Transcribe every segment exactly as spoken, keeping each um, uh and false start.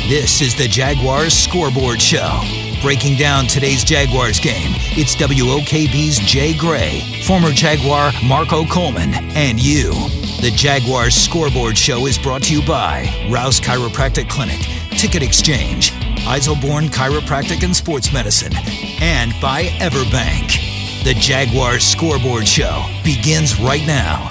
This is the Jaguars Scoreboard Show. Breaking down today's Jaguars game, it's W O K B's Jay Gray, former Jaguar Marco Coleman, and you. The Jaguars Scoreboard Show is brought to you by Rouse Chiropractic Clinic, Ticket Exchange, Eiselborn Chiropractic and Sports Medicine, and by Everbank. The Jaguars Scoreboard Show begins right now.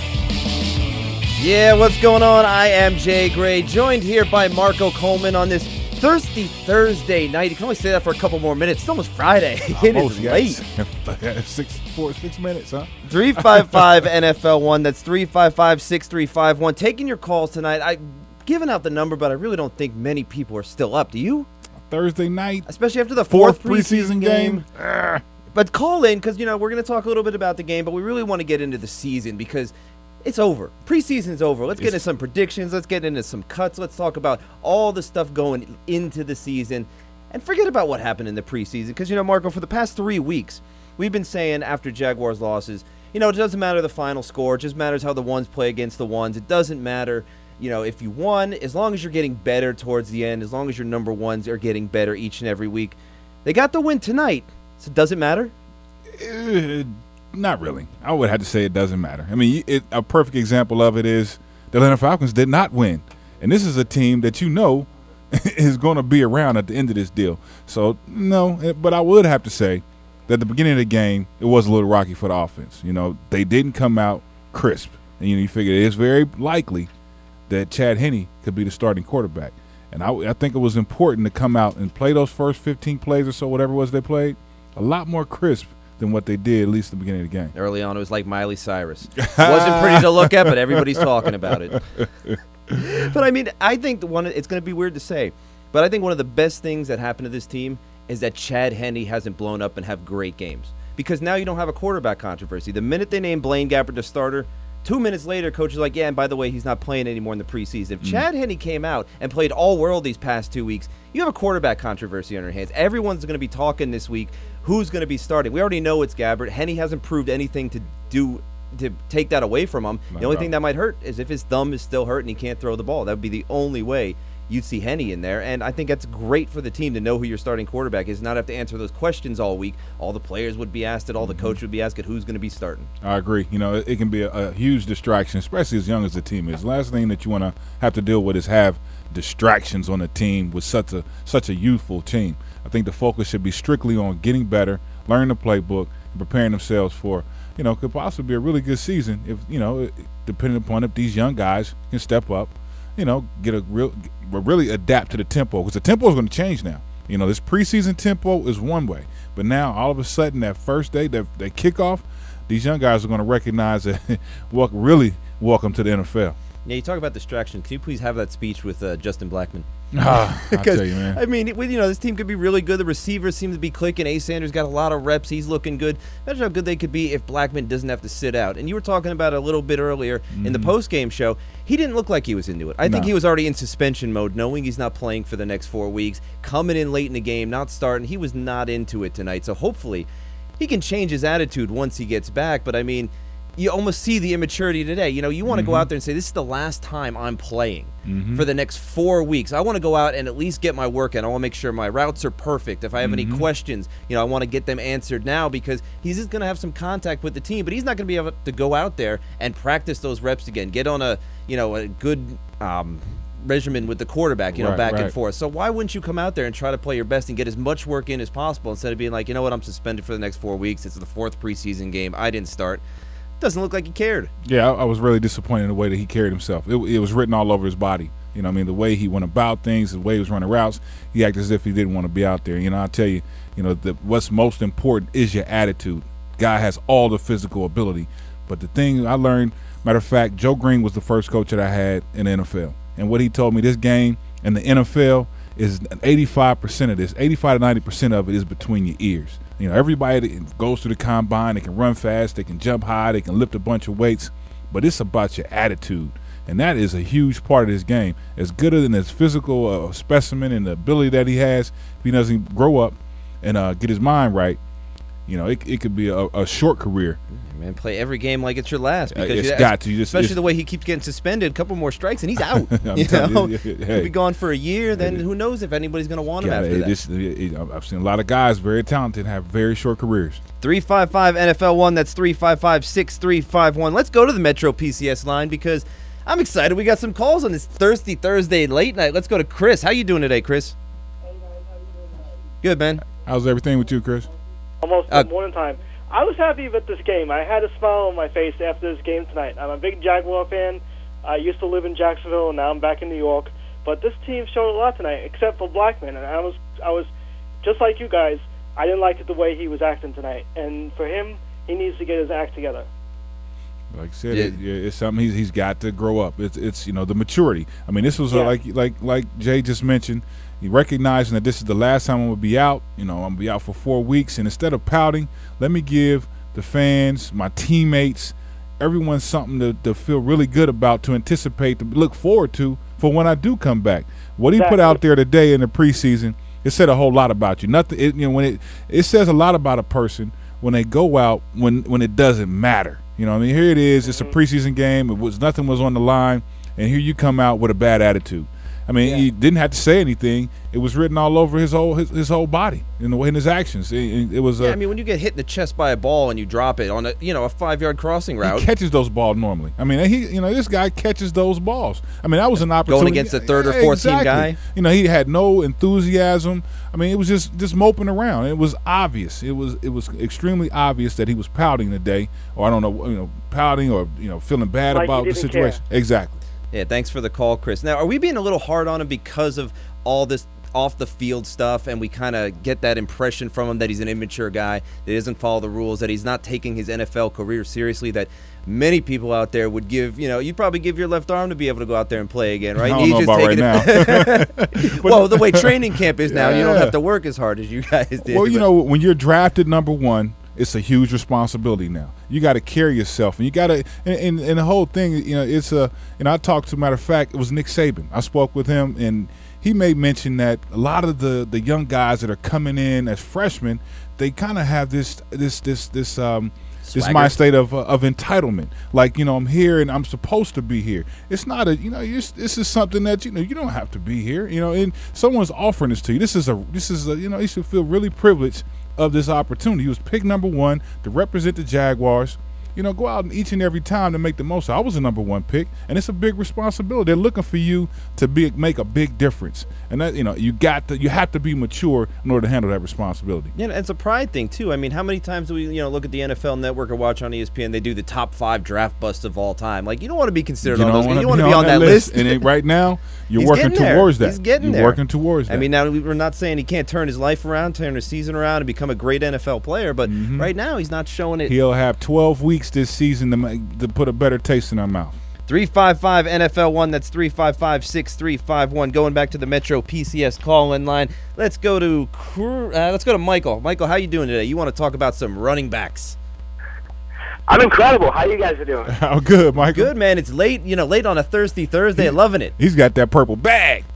Yeah, what's going on? I am Jay Gray, joined here by Marco Coleman on this thirsty Thursday night. You can only say that for a couple more minutes. It's almost Friday. It almost, is late. six, four, six minutes, huh? three five five N F L one. That's three five five, six three five one. Taking your calls tonight. I've given out the number, but I really don't think many people are still up. Do you? Thursday night. Especially after the fourth, fourth preseason, preseason game. game. But call in because, you know, we're going to talk a little bit about the game, but we really want to get into the season because it's over. Preseason's over. Let's get into some predictions. Let's get into some cuts. Let's talk about all the stuff going into the season. And forget about what happened in the preseason. Because, you know, Marco, for the past three weeks, we've been saying after Jaguars losses, you know, it doesn't matter the final score. It just matters how the ones play against the ones. It doesn't matter, you know, if you won, as long as you're getting better towards the end, as long as your number ones are getting better each and every week. They got the win tonight. So does it matter? Uh, Not really. I would have to say it doesn't matter. I mean, it, a perfect example of it is the Atlanta Falcons did not win. And this is a team that you know is going to be around at the end of this deal. So, no, but I would have to say that at the beginning of the game, it was a little rocky for the offense. You know, they didn't come out crisp. And, you know, you figure it is very likely that Chad Henne could be the starting quarterback. And I, I think it was important to come out and play those first fifteen plays or so, whatever it was they played, a lot more crisp than what they did, at least at the beginning of the game. Early on, it was like Miley Cyrus. Wasn't pretty to look at, but everybody's talking about it. But, I mean, I think the one it's going to be weird to say, but I think one of the best things that happened to this team is that Chad Henne hasn't blown up and have great games. Because now you don't have a quarterback controversy. The minute they named Blaine Gabbert the starter, two minutes later, coach is like, yeah, and by the way, he's not playing anymore in the preseason. If mm. Chad Henne came out and played all-world these past two weeks, you have a quarterback controversy on your hands. Everyone's going to be talking this week who's going to be starting. We already know it's Gabbert. Henne hasn't proved anything to do to take that away from him. Not the only thing that might hurt is if his thumb is still hurt and he can't throw the ball. That would be the only way you'd see Henne in there. And I think that's great for the team to know who your starting quarterback is, not have to answer those questions all week. All the players would be asked it. All the coach would be asked it. Who's going to be starting? I agree. You know, it, it can be a, a huge distraction, especially as young as the team is. Last thing that you want to have to deal with is have distractions on the team with such a such a youthful team. I think the focus should be strictly on getting better, learning the playbook, and preparing themselves for, you know, could possibly be a really good season if, you know, depending upon if these young guys can step up, you know, get a real, really adapt to the tempo, because the tempo is going to change now. You know, this preseason tempo is one way, but now all of a sudden that first day, that, that kickoff, these young guys are going to recognize that, well, really, welcome to the N F L. Yeah, you talk about distraction. Can you please have that speech with uh, Justin Blackman? Ah, I tell you, man. I mean, you know, this team could be really good. The receivers seem to be clicking. A. Sanders got a lot of reps. He's looking good. Imagine how good they could be if Blackman doesn't have to sit out. And you were talking about it a little bit earlier mm-hmm. in the post-game show. He didn't look like he was into it. I no. think he was already in suspension mode, knowing he's not playing for the next four weeks, coming in late in the game, not starting. He was not into it tonight. So hopefully he can change his attitude once he gets back. But, I mean, you almost see the immaturity today. You know, you want to mm-hmm. go out there and say, this is the last time I'm playing mm-hmm. for the next four weeks. I want to go out and at least get my work in. I want to make sure my routes are perfect. If I have mm-hmm. any questions, you know, I want to get them answered now, because he's just going to have some contact with the team, but he's not going to be able to go out there and practice those reps again, get on a, you know, a good um, regimen with the quarterback, you know, right, back right. and forth. So why wouldn't you come out there and try to play your best and get as much work in as possible instead of being like, you know what, I'm suspended for the next four weeks. It's the fourth preseason game. I didn't start. Doesn't look like he cared. Yeah, I, I was really disappointed in the way that he carried himself. It, it was written all over his body. You know what I mean? The way he went about things, the way he was running routes, he acted as if he didn't want to be out there. You know, I tell you, you know, the, what's most important is your attitude. Guy has all the physical ability. But the thing I learned, matter of fact, Joe Green was the first coach that I had in the N F L. And what he told me, this game in the N F L is eighty-five percent of this, eighty-five to ninety percent of it is between your ears. You know, everybody that goes through the combine, they can run fast, they can jump high, they can lift a bunch of weights, but it's about your attitude. And that is a huge part of this game. As good as his physical uh, specimen and the ability that he has, if he doesn't grow up and uh, get his mind right, you know, it, it could be a, a short career. Man, play every game like it's your last. Because it's you, got to. You just, especially the way he keeps getting suspended. A couple more strikes and he's out. you telling know, you, he'll hey. be gone for a year. Then who knows if anybody's going to want him Yeah, after it, that. this, it, it, I've seen a lot of guys very talented have very short careers. three five five N F L one. That's three five five, six three five one. Let's go to the Metro P C S line because I'm excited. We got some calls on this Thirsty Thursday late night. Let's go to Chris. How you doing today, Chris? Hey guys, how you doing tonight? Good, man. How's everything with you, Chris? Almost Uh, morning time. I was happy with this game. I had a smile on my face after this game tonight. I'm a big Jaguar fan. I used to live in Jacksonville, and now I'm back in New York. But this team showed a lot tonight, except for Blackman. And I was, I was just like you guys. I didn't like it the way he was acting tonight. And for him, he needs to get his act together. Like I said, Yeah. it, it's something he's, he's got to grow up. It's it's you know the maturity. I mean, this was Yeah. uh, like like like Jay just mentioned. He recognizing that this is the last time I'm gonna be out. You know, I'm gonna be out for four weeks, and instead of pouting, let me give the fans, my teammates, everyone something to, to feel really good about, to anticipate, to look forward to for when I do come back. What he put Exactly. out there today in the preseason, it said a whole lot about you. Nothing, it, you know, when it it says a lot about a person when they go out when when it doesn't matter. You know, I mean, here it is. It's a preseason game. It was nothing was on the line, and here you come out with a bad attitude. I mean, Yeah. he didn't have to say anything. It was written all over his whole his, his whole body in the way in his actions. It, it was. Yeah, Uh, I mean, when you get hit in the chest by a ball and you drop it on a you know a five yard crossing route, he catches those balls normally. I mean, he you know this guy catches those balls. I mean, that was an opportunity against the third or Yeah, fourth team exactly. guy. You know, he had no enthusiasm. I mean, it was just just moping around. It was obvious. It was it was extremely obvious that he was pouting today, or I don't know, you know, pouting or you know feeling bad Like he about the didn't situation. care. Exactly. Yeah, thanks for the call, Chris. Now, are we being a little hard on him because of all this off the field stuff, and we kind of get that impression from him that he's an immature guy, that he doesn't follow the rules, that he's not taking his N F L career seriously, that many people out there would give, you know, you'd probably give your left arm to be able to go out there and play again, right? I don't He's know just about right taking now. it. Well, the way training camp is now, you don't Yeah. have to work as hard as you guys did. Well, you but- know, when you're drafted number one, it's a huge responsibility now. You got to carry yourself, and you got to. And, and, and the whole thing, you know, it's a. And I talked to, matter of fact, it was Nick Saban. I spoke with him, and he made mention that a lot of the the young guys that are coming in as freshmen, they kind of have this this this this um. This Swagger. mind state of uh, of entitlement, like you know, I'm here and I'm supposed to be here. It's not a, you know, you're, this is something that you know you don't have to be here, you know. And someone's offering this to you. This is a, this is a, you know, you should feel really privileged of this opportunity. He was picked number one to represent the Jaguars. You know, go out and each and every time to make the most. I was a number one pick, and it's a big responsibility. They're looking for you to be make a big difference, and that you know you got to you have to be mature in order to handle that responsibility. Yeah, and it's a pride thing too. I mean, how many times do we, you know, look at the N F L Network or watch on E S P N? They do the top five draft busts of all time. Like, you don't want to be considered on those. wanna You want to be on that list. and it, right now you're He's working getting there. towards that. He's getting you're there. working towards that. I mean, now we- we're not saying he can't turn his life around, turn his season around, and become a great N F L player. But right now, he's not showing it. he'll have twelve weeks this season to make, to put a better taste in our mouth. three five five N F L one. That's three five five, six three five one. Going back to the Metro P C S call-in line. Let's go to Cru- uh, let's go to Michael. Michael, how you doing today? You want to talk about some running backs? I'm incredible. How you guys are doing? How good, Michael? Good, man. It's late. You know, late on a thirsty Thursday. Loving it. He's got that purple bag.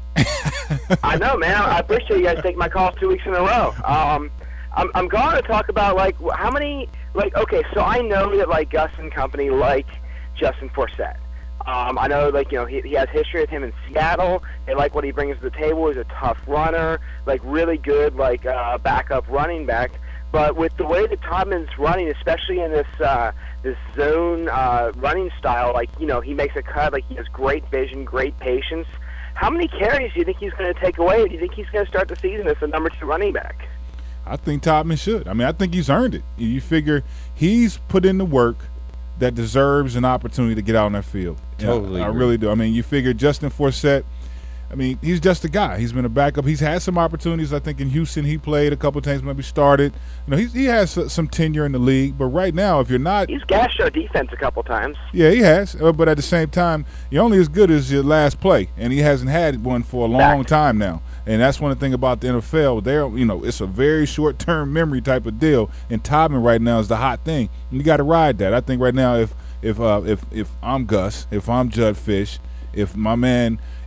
I know, man. I appreciate you guys taking my calls two weeks in a row. Um, I'm, I'm going to talk about, like, how many, like, okay, so I know that, like, Gus and company like Justin Forsett. Um, I know, like, you know, he, he has history with him in Seattle. They like what he brings to the table. He's a tough runner, like, really good, like, uh, backup running back. But with the way that Todman's running, especially in this uh, this zone uh, running style, like, you know, he makes a cut, like, he has great vision, great patience. How many carries do you think he's going to take away? Do you think he's going to start the season as the number two running back? I think Todman should. I mean, I think he's earned it. You figure he's put in the work that deserves an opportunity to get out on that field. You know, Totally I agree. really do. I mean, you figure Justin Forsett, I mean, he's just a guy. He's been a backup. He's had some opportunities. I think in Houston he played a couple of times, maybe started. You know, he's, he has some tenure in the league. But right now, if you're not, He's gashed our defense a couple times. yeah, he has. Uh, But at the same time, you're only as good as your last play, and he hasn't had one for a long Fact. time now. And that's one thing about the N F L. They're, you know, it's a very short-term memory type of deal. And Todman right now is the hot thing. And you got to ride that. I think right now, if if uh, if if I'm Gus, if I'm Judd Fish, if my man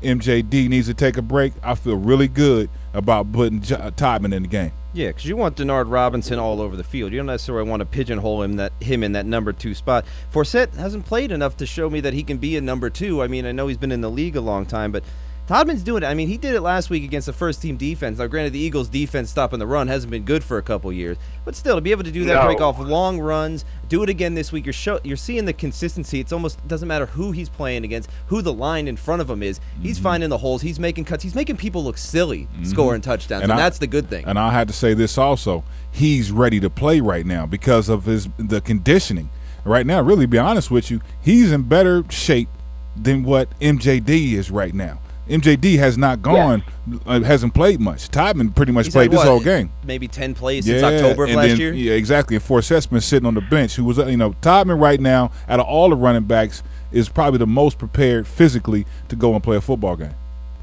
M J D needs to take a break, I feel really good about putting J- Todman in the game. Yeah, because you want Denard Robinson all over the field. You don't necessarily want to pigeonhole him that him in that number two spot. Forsett hasn't played enough to show me that he can be a number two. I mean, I know he's been in the league a long time, but Todman's doing it. I mean, he did it last week against the first-team defense. Now, granted, the Eagles' defense stopping the run hasn't been good for a couple years, but still, to be able to do that, No. break off long runs, do it again this week, you're show, you're seeing the consistency. It's almost doesn't matter who he's playing against, who the line in front of him is. He's Mm-hmm. finding the holes. He's making cuts. He's making people look silly scoring touchdowns, and, And I- that's the good thing. And I had to say this also. He's ready to play right now because of his the conditioning. Right now, really, to be honest with you, he's in better shape than what M J D is right now. M J D has not gone, uh, hasn't played much. Todman pretty much He's played had, this what, whole game. Maybe ten plays since October of and last then, year. Yeah, exactly. And Forsett's been sitting on the bench. Who was, uh, you know, Todman right now, out of all the running backs, is probably the most prepared physically to go and play a football game.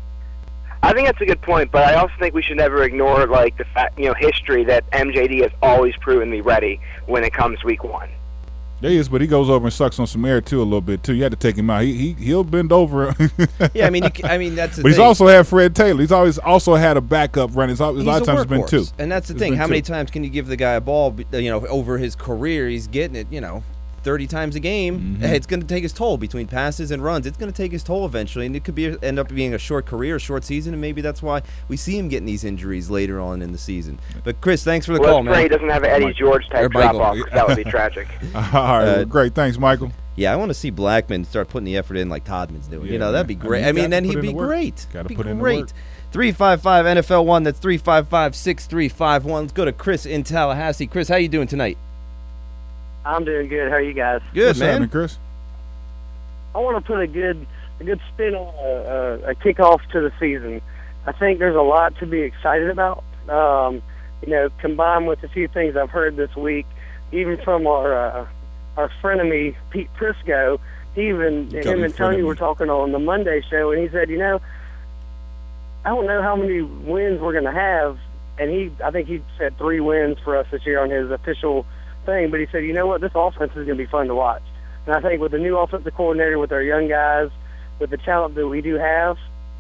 I think that's a good point, but I also think we should never ignore like the fact, you know, history that M J D has always proven to be ready when it comes week one. There he is, but he goes over and sucks on some air too a little bit too. You had to take him out. He he he'll bend over. Yeah, I mean, you, ca- I mean that's the But he's thing. also had Fred Taylor. He's always also had a backup running. He's, al- a He's lot of a times it's been two. workhorse. And that's the It's thing. been How many two. times can you give the guy a ball? You know, over his career, he's getting it. You know, thirty times a game. Mm-hmm. It's going to take his toll between passes and runs. It's going to take his toll eventually, and it could be end up being a short career, a short season, and maybe that's why we see him getting these injuries later on in the season. But Chris, thanks for the Well, call, let's pray he man. doesn't have an Eddie Mike- George or type Michael. drop off. 'Cause that would be tragic. All right, Uh, well, great. Thanks, Michael. Yeah, I want to see Blackman start putting the effort in like Todman's doing. Yeah, you know, that'd be man. I great. mean, I you mean, gotta then put he'd in be the work. great. Gotta Be put in the great. work. three five five N F L one. That's three five five, six three five one. Let's go to Chris in Tallahassee. Chris, how you doing tonight? I'm doing good. How are you guys? Good, What's man. happening, Chris? I want to put a good a good spin on a, a, a kickoff to the season. I think there's a lot to be excited about. Um, you know, combined with a few things I've heard this week, even from our uh, our frenemy Pete Prisco. He even You call him me and Tony frenemy. were talking on the Monday show, and he said, you know, I don't know how many wins we're going to have, and he I think he said three wins for us this year on his official thing. But he said, you know what, this offense is going to be fun to watch. And I think with the new offensive coordinator, with our young guys, with the talent that we do have,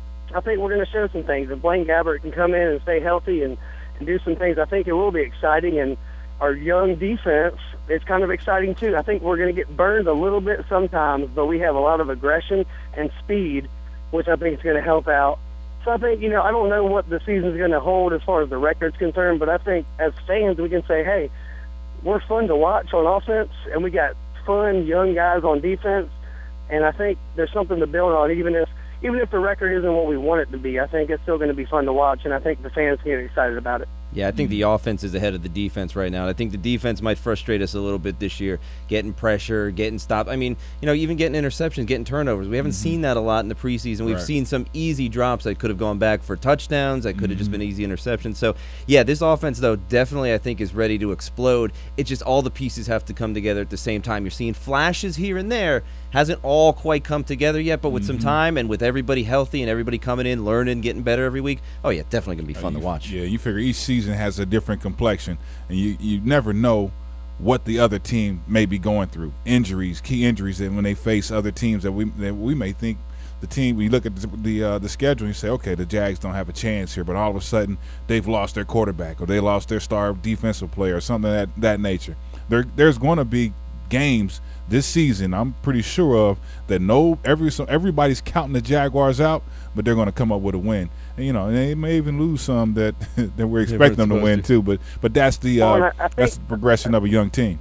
I think we're going to show some things. If Blaine Gabbert can come in and stay healthy and, and do some things, I think it will be exciting. And our young defense, it's kind of exciting too. I think we're going to get burned a little bit sometimes, but we have a lot of aggression and speed, which I think is going to help out. So I think, you know, I don't know what the season's going to hold as far as the record's concerned, but I think as fans we can say, hey, we're fun to watch on offense, and we got fun young guys on defense, and I think there's something to build on. Even if even if the record isn't what we want it to be, I think it's still going to be fun to watch, and I think the fans can get excited about it. Yeah, I think the offense is ahead of the defense right now. And I think the defense might frustrate us a little bit this year, getting pressure, getting stopped. I mean, you know, even getting interceptions, getting turnovers. We haven't seen that a lot in the preseason. We've Right. seen some easy drops that could have gone back for touchdowns, that could have just been easy interceptions. So, yeah, this offense, though, definitely I think is ready to explode. It's just all the pieces have to come together at the same time. You're seeing flashes here and there. Hasn't all quite come together yet, but with some time and with everybody healthy and everybody coming in, learning, getting better every week, oh, yeah, definitely going to be fun You- to watch. Yeah, you figure each season has a different complexion, and you, you never know what the other team may be going through. Injuries, key injuries, and when they face other teams that we that we may think the team. We look at the the, uh, the schedule and you say, okay, the Jags don't have a chance here, but all of a sudden they've lost their quarterback or they lost their star defensive player or something of that that nature. There there's going to be games this season, I'm pretty sure of, that no every so everybody's counting the Jaguars out, but they're going to come up with a win. And, you know, and they may even lose some that that we're expecting them to win too. But but that's the uh, Well, and I- I think- that's the progression of a young team.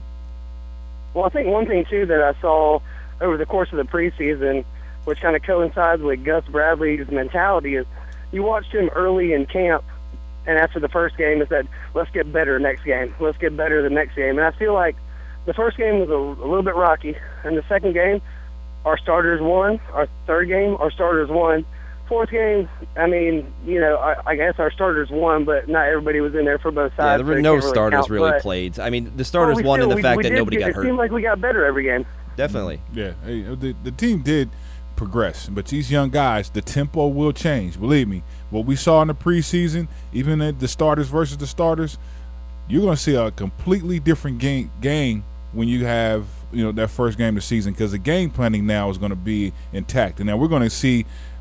Well, I think one thing, too, that I saw over the course of the preseason, which kind of coincides with Gus Bradley's mentality, is you watched him early in camp, and after the first game, he said, let's get better next game. Let's get better the next game. And I feel like the first game was a, a little bit rocky, and the second game, our starters won. Our third game, our starters won. Fourth game, I mean, you know, I, I guess our starters won, but not everybody was in there for both sides. Yeah, there so were it no can't really starters count, really but- played. I mean, the Well, starters we won in still- the we- fact we that did nobody get- got It hurt. seemed like we got better every game. Definitely. Yeah, hey, the the team did progress, but these young guys, the tempo will change. Believe me, what we saw in the preseason, even at the starters versus the starters, you're going to see a completely different game game when you have, you know, that first game of the season, because the game planning now is going to be intact, and now we're going to see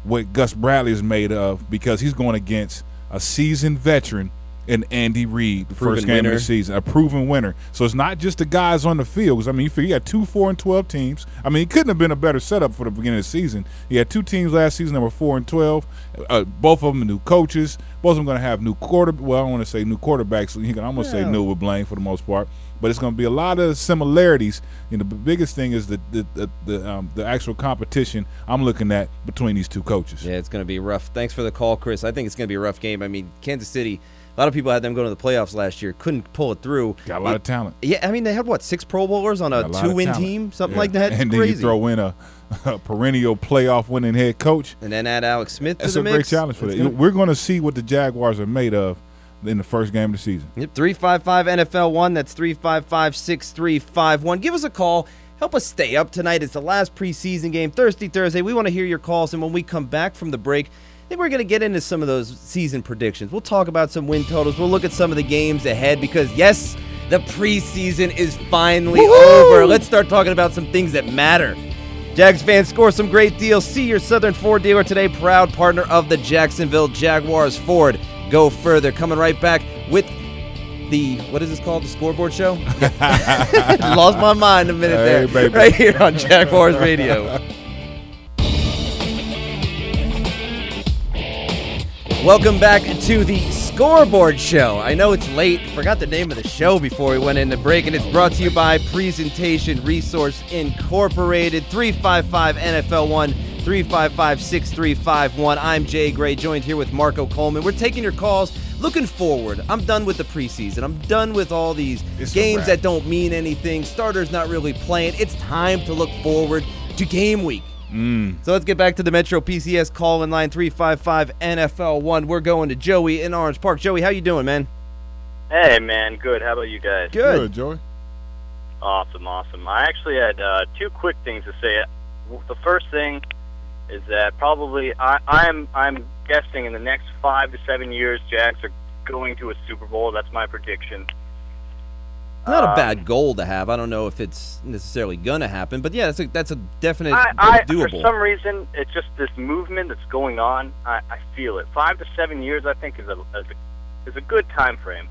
what Gus Bradley is made of, because he's going against a seasoned veteran and Andy Reid, the Proven first game winner. of the season, a proven winner. So it's not just the guys on the field. 'Cause, I mean, you figure you got two, four, and twelve teams. I mean, it couldn't have been a better setup for the beginning of the season. You had two teams last season that were four and twelve. Uh, both of them new coaches. Both of them going to have new quarter. Well, I don't want to say new quarterbacks. I'm going to say Yeah. new with Blaine for the most part. But it's going to be a lot of similarities. You know, the biggest thing is the the the, the, um, the actual competition I'm looking at between these two coaches. Yeah, it's going to be rough. Thanks for the call, Chris. I think it's going to be a rough game. I mean, Kansas City, a lot of people had them going to the playoffs last year, couldn't pull it through. Got a lot of talent. Yeah, I mean, they had, what, six Pro Bowlers on a, A lot of two-win talent. team? Something Yeah. like that? It's And then crazy. you throw in a, a perennial playoff winning head coach. And then add Alex Smith That's to a the great mix. challenge for It's that. gonna- We're going to see what the Jaguars are made of in the first game of the season. Yep, three five five N F L one. That's three five five, six three five one. Give us a call. Help us stay up tonight. It's the last preseason game, Thirsty Thursday. We want to hear your calls, and when we come back from the break, I think we're going to get into some of those season predictions. We'll talk about some win totals. We'll look at some of the games ahead because, yes, the preseason is finally Woo-hoo! over. Let's start talking about some things that matter. Jags fans, score some great deals. See your Southern Ford dealer today, proud partner of the Jacksonville Jaguars. Ford, go further. Coming right back with the, what is this called, the scoreboard show? Lost my mind a minute Hey, there. baby. Right here on Jaguars Radio. Welcome back to the Scoreboard Show. I know it's late. Forgot the name of the show before we went into break, and it's brought to you by Presentation Resource Incorporated. three five five N F L one, three five five, six three five one. I'm Jay Gray, joined here with Marco Coleman. We're taking your calls. Looking forward. I'm done with the preseason. I'm done with all these It's a games wrap. that don't mean anything. Starters not really playing. It's time to look forward to game week. Mm. So let's get back to the Metro P C S call-in line three five five N F L one. We're going to Joey in Orange Park. Joey, how you doing, man? Hey, man, good. How about you guys? Good. Joey. Awesome, awesome. I actually had uh, two quick things to say. The first thing is that probably I, I'm I'm guessing in the next five to seven years, Jags are going to a Super Bowl. That's my prediction. Not a Um, bad goal to have. I don't know if it's necessarily going to happen, but yeah, that's a, that's a definite I, I, doable. for some reason, it's just this movement that's going on. I, I feel it. Five to seven years, I think, is a, is a is a good time frame.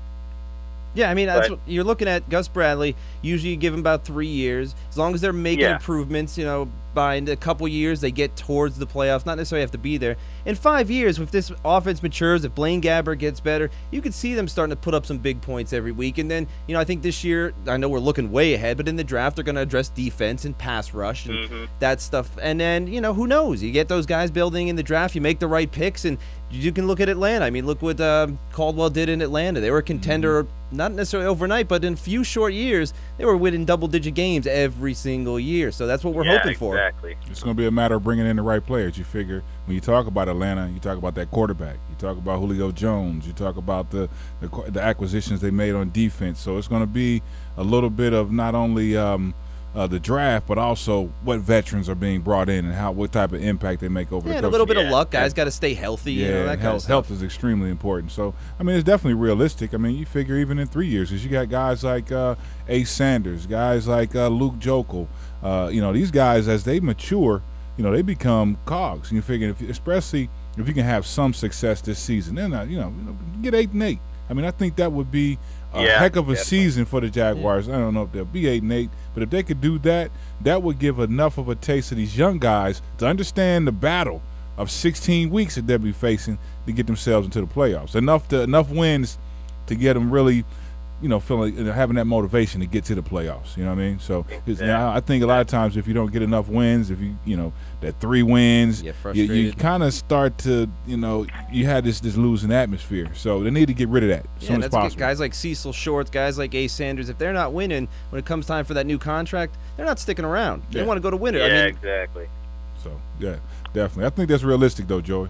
Yeah, I mean, that's But- what, you're looking at Gus Bradley. Usually you give him about three years. As long as they're making Yeah. improvements, you know, by in a couple years they get towards the playoffs. Not necessarily have to be there. In five years, if this offense matures, if Blaine Gabbert gets better, you could see them starting to put up some big points every week. And then, you know, I think this year, I know we're looking way ahead, but in the draft they're going to address defense and pass rush and Mhm. that stuff. And then, you know, who knows? You get those guys building in the draft, you make the right picks, and you can look at Atlanta. I mean, look what uh, Caldwell did in Atlanta. They were a contender, not necessarily overnight, but in a few short years, they were winning double-digit games every single year. So that's what we're yeah, hoping for. Exactly. It's going to be a matter of bringing in the right players. You figure when you talk about Atlanta, you talk about that quarterback. You talk about Julio Jones. You talk about the the, the acquisitions they made on defense. So it's going to be a little bit of not only um, uh, the draft, but also what veterans are being brought in and how what type of impact they make over Yeah, the and a course little of bit the of Yeah. luck. Guys got to stay healthy. Yeah, you know, that and kind health, of stuff. health is extremely important. So, I mean, it's definitely realistic. I mean, you figure even in three years, because you got guys like uh, Ace Sanders, guys like uh, Luke Jokel. Uh, you know, these guys, as they mature, you know, they become cogs. And you figure, if, especially if you can have some success this season, then, uh, you know, you know, get eight and eight. I mean, I think that would be a Yeah, heck of a definitely. season for the Jaguars. I don't know if they'll be eight and eight, but if they could do that, that would give enough of a taste of these young guys to understand the battle of sixteen weeks that they'll be facing to get themselves into the playoffs. Enough to enough wins to get them really, you know, feeling you know, having that motivation to get to the playoffs. You know what I mean? So 'cause, you know, I think a lot of times if you don't get enough wins, if you you know that three wins, You get you, you frustrated. kind of start to you know you had this this losing atmosphere. So they need to get rid of that as Yeah, soon and as that's good. possible. Guys like Cecil Shorts, guys like Ace Sanders, if they're not winning when it comes time for that new contract, they're not sticking around. They Yeah. want to go to win it. Yeah, I mean, exactly. So yeah, definitely. I think that's realistic though, Joey.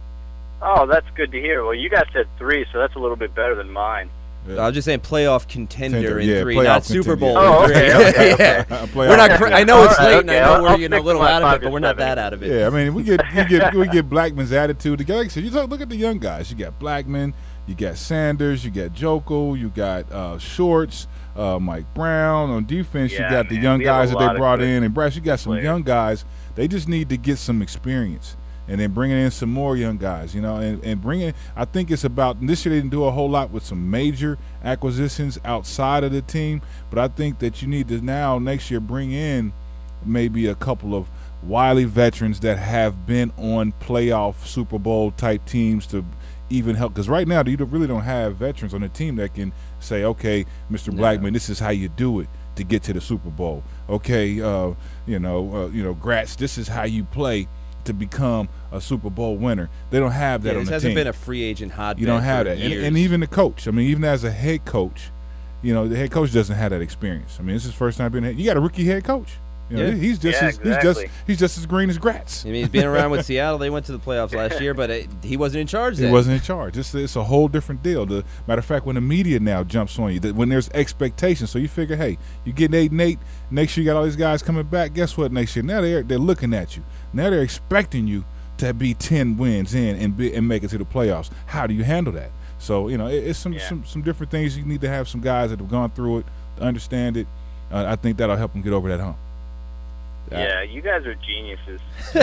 Oh, that's good to hear. Well, you guys said three, so that's a little bit better than mine. Yeah. I was just saying playoff contender Contender, in yeah, three, playoff not Super contender, Bowl yeah. Oh, in three. okay, okay, okay. Yeah. A playoff We're not. Cr- I know it's All right, late, and I okay, know I'll- we're I'll you know a stick little to my out of five it, but to we're not seven. that out of it. Yeah, I mean, we get we get we get Blackman's attitude. Like I said, you talk, look at the young guys. You got Blackman, you got Sanders, you got Joko, you got uh, Shorts, uh, Mike Brown. On defense, you Yeah, got the man, young we have guys a that they lot of brought good in, and Brash, you got some players. young guys. They just need to get some experience. and then bringing in some more young guys, you know, and, and bringing – I think it's about – this year they didn't do a whole lot with some major acquisitions outside of the team, but I think that you need to now next year bring in maybe a couple of wily veterans that have been on playoff Super Bowl-type teams to even help. Because right now you don't- really don't have veterans on the team that can say, okay, Mister No. Blackman, this is how you do it to get to the Super Bowl. Okay, uh, you know, uh, you know, Gratz, this is how you play to become a Super Bowl winner. They don't have that Yeah, on this the hasn't team. been a free agent hotbed. You don't have for that, and, years. and even the coach. I mean, even as a head coach, you know, the head coach doesn't have that experience. I mean, it's his first time being. Head. You got a rookie head coach. You know, Yeah. he's just Yeah, as, he's just exactly. he's just as green as Gratz. I mean, he's been around with Seattle. They went to the playoffs last year, but it, he wasn't in charge He then. wasn't in charge. It's, it's a whole different deal. The matter of fact, when the media now jumps on you, that when there's expectations, so you figure, hey, you get eight and eight. Next year, you got all these guys coming back. Guess what? Next year, now they're they're looking at you. Now they're expecting you to be ten wins in and be, and make it to the playoffs. How do you handle that? So you know, it, it's some, Yeah. some some different things. You need to have some guys that have gone through it to understand it. Uh, I think that'll help them get over that hump. Yeah, you guys are geniuses.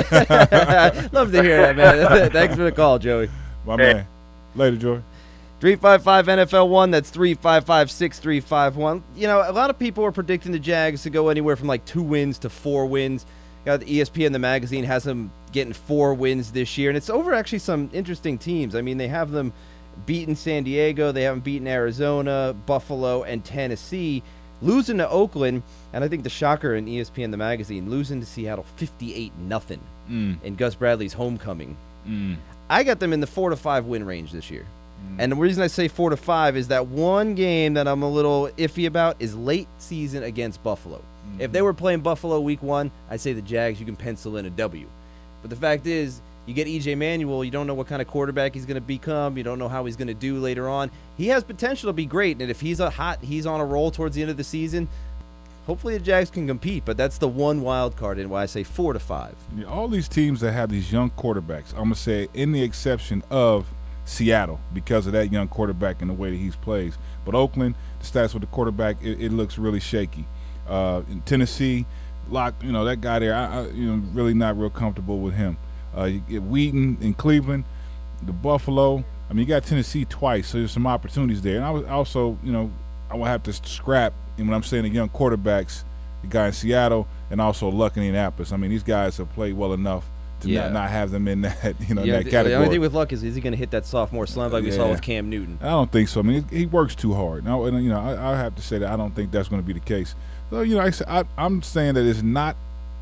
Love to hear that, man. Thanks for the call, Joey. My Hey. man. Later, Joy. three five five N F L one, that's three five five, six three five one. You know, a lot of people are predicting the Jags to go anywhere from like two wins to four wins. Got the E S P N, the magazine, has them getting four wins this year, and it's over actually some interesting teams. I mean, they have them beaten San Diego, they haven't beaten Arizona, Buffalo, and Tennessee. Losing to Oakland, and I think the shocker in E S P N, the magazine, losing to Seattle fifty-eight nothing Mm, in Gus Bradley's homecoming. mm, I got them in the four to five win range this year. And the reason I say four to five is that one game that I'm a little iffy about is late season against Buffalo. If they were playing Buffalo week one, I'd say the Jags, you can pencil in a W. But the fact is, you get E J Manuel, you don't know what kind of quarterback he's going to become. You don't know how he's going to do later on. He has potential to be great, and if he's a hot, he's on a roll towards the end of the season, hopefully the Jags can compete. But that's the one wild card in why I say four to five. Yeah, all these teams that have these young quarterbacks, I'm going to say, in the exception of Seattle, because of that young quarterback and the way that he plays. But Oakland, the stats with the quarterback, it, it looks really shaky. Uh, in Tennessee, Lock, you know, that guy there, I, I you know, really not real comfortable with him. Uh, you get Wheaton in Cleveland, the Buffalo. I mean, you got Tennessee twice, so there's some opportunities there. And I was also, you know, I will have to scrap, and when I'm saying the young quarterbacks, the guy in Seattle, and also Luck in Indianapolis. I mean, these guys have played well enough to Yeah. not, not have them in that, you know, Yeah, in that the, category. the only thing with Luck is, is he going to hit that sophomore slump like we saw Yeah. with Cam Newton? I don't think so. I mean, he, he works too hard. Now, and, you know, I, I have to say that I don't think that's going to be the case. So, you know, I, I, I'm saying that it's not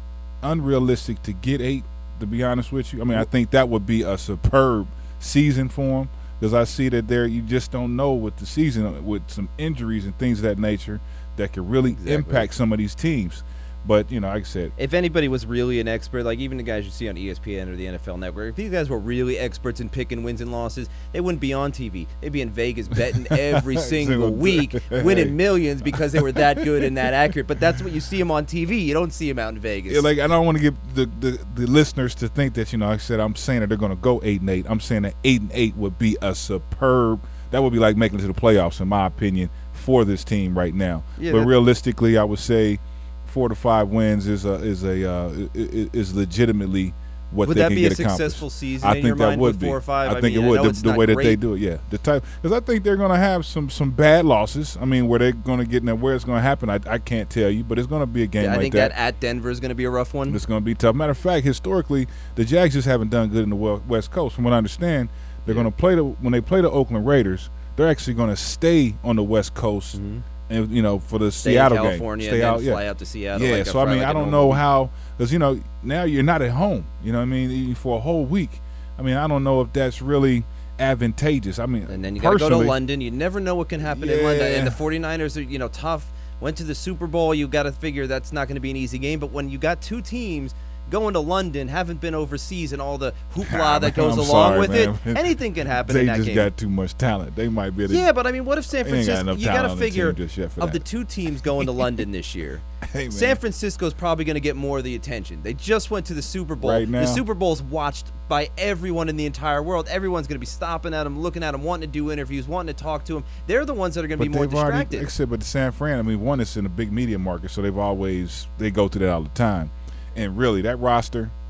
unrealistic to get eight, to be honest with you. I mean, I think that would be a superb season for him because I see that there you just don't know with the season, with some injuries and things of that nature that could really Exactly. impact some of these teams. But, you know, like I said, If anybody was really an expert, like even the guys you see on E S P N or the N F L Network, if these guys were really experts in picking wins and losses, they wouldn't be on T V. They'd be in Vegas betting every single Single week, day. winning millions because they were that good and that accurate. But that's what you see them on T V. You don't see them out in Vegas. yeah, like I don't want to get the, the, the listeners to think that, you know, like I said, I'm saying that they're going to go eight and eight. I'm saying that eight and eight would be a superb. That would be like making it to the playoffs, in my opinion, for this team right now. Yeah, but that- realistically, I would say four to five wins is a is a uh, i- i- is legitimately what would they that can be a get accomplished. successful season I in think your that mind would with be. four or five? I I think mean, it I would. know The, it's the not way that they great. do it, yeah. The type because I think they're going to have some some bad losses. I mean, where they're going to get in there, where it's going to happen, I, I can't tell you. But it's going to be a game Yeah, I like think that. that at Denver is going to be a rough one. It's going to be tough. Matter of fact, historically, the Jags just haven't done good in the wel- West Coast. From what I understand, they're Yeah. going to play the when they play the Oakland Raiders. They're actually going to stay on the West Coast, Mhm. and you know, for the Stay Seattle in California game. Stay and out, then yeah. fly out to Seattle. Yeah, like a so I Fri- mean, like I a don't normal know week. how, because you know now you're not at home. You know what I mean? For a whole week. I mean, I don't know if that's really advantageous. I mean, And then you got to go to personally- London. You never know what can happen in London. And the Yeah. 49ers are, you know, tough. Went to the Super Bowl. You got to figure that's not going to be an easy game. But when you got two teams going to London, haven't been overseas, and all the hoopla that goes I'm along sorry, with man. it, anything can happen They in that just game. got too much talent. They might be able to. Yeah, but I mean, what if San They ain't got Francisco? enough You got talent to on the figure team just yet for of the that. two teams going to London this year. Hey, man. San Francisco's probably going to get more of the attention. They just went to the Super Bowl. Right now. The Super Bowl's watched by everyone in the entire world. Everyone's going to be stopping at them, looking at them, wanting to do interviews, wanting to talk to them. They're the ones that are going to be But more they've already, distracted. like I said, but San Fran, I mean, one is in a big media market, so they've always they go through that all the time. And really, that roster,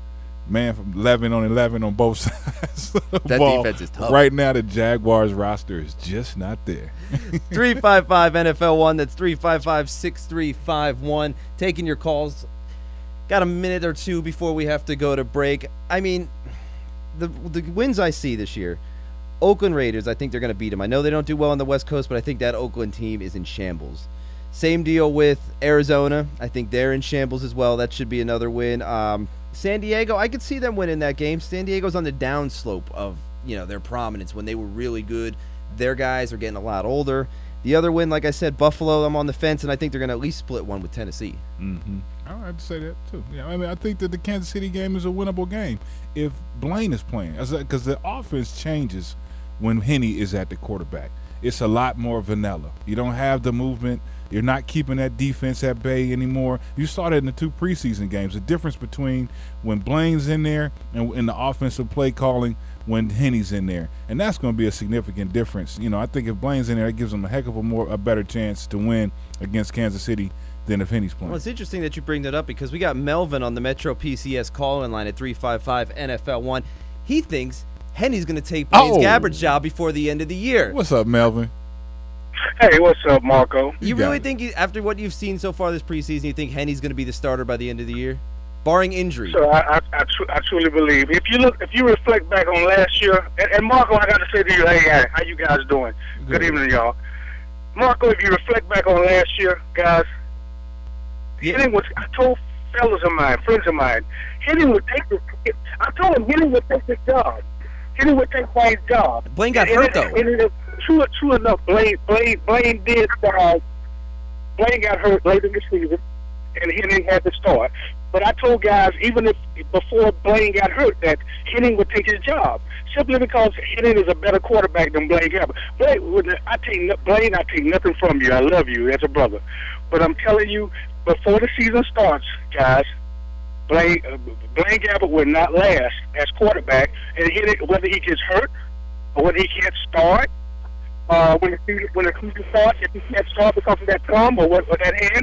man from eleven on eleven on both sides of the That ball. defense is tough. Right now, the Jaguars roster is just not there. three five five N F L one. That's three five five, six three five one. Taking your calls. Got a minute or two before we have to go to break. I mean, the the wins I see this year, Oakland Raiders, I think they're going to beat them. I know they don't do well on the West Coast, but I think that Oakland team is in shambles. Same deal with Arizona. I think they're in shambles as well. That should be another win. Um, San Diego, I could see them winning that game. San Diego's on the downslope of, you know, their prominence when they were really good. Their guys are getting a lot older. The other win, like I said, Buffalo, I'm on the fence, and I think they're going to at least split one with Tennessee. Mm-hmm. I would have to say that, too. Yeah, I mean, I think that the Kansas City game is a winnable game if Blaine is playing. Because the offense changes when Henne is at the quarterback. It's a lot more vanilla. You don't have the movement. You're not keeping that defense at bay anymore. You saw that in the two preseason games. The difference between when Blaine's in there and in the offensive play calling when Henne's in there. And that's going to be a significant difference. You know, I think if Blaine's in there, it gives them a heck of a more a better chance to win against Kansas City than if Henne's playing. Well, it's interesting that you bring that up because we got Melvin on the Metro P C S call-in line at three five five N F L one. He thinks Henne's going to take Blaine Oh. Gabbert's job before the end of the year. What's up, Melvin? Hey, what's up, Marco? You You got really it. think, you, after what you've seen so far this preseason, you think Henne's going to be the starter by the end of the year? Barring injury. So I, I, I, tr- I truly believe if you look, if you reflect back on last year, and, and Marco, I got to say to you, hey, hey, how you guys doing? Good, Good. evening, y'all. Marco, if you reflect back on last year, guys, Yeah. Henning was. I told fellas of mine, friends of mine, Henning would take this. I told him Henning would take this job. Henning would take Blaine's job. Blaine got And- hurt, and- though. and it- true, true enough, Blaine, Blaine, Blaine did start. Blaine got hurt late in the season, and Henning had to start. But I told guys, even if before Blaine got hurt, that Henning would take his job simply because Henning is a better quarterback than Blaine Gabbert. Blaine, would- I take no- Blaine, I take nothing from you. I love you as a brother, but I'm telling you, before the season starts, guys, Blaine, uh, Blaine Gabbert will not last as quarterback, and Henning, whether he gets hurt or whether he can't start. Uh, when the season, when the season starts, if he can't start because of that thumb or, what, or that hand,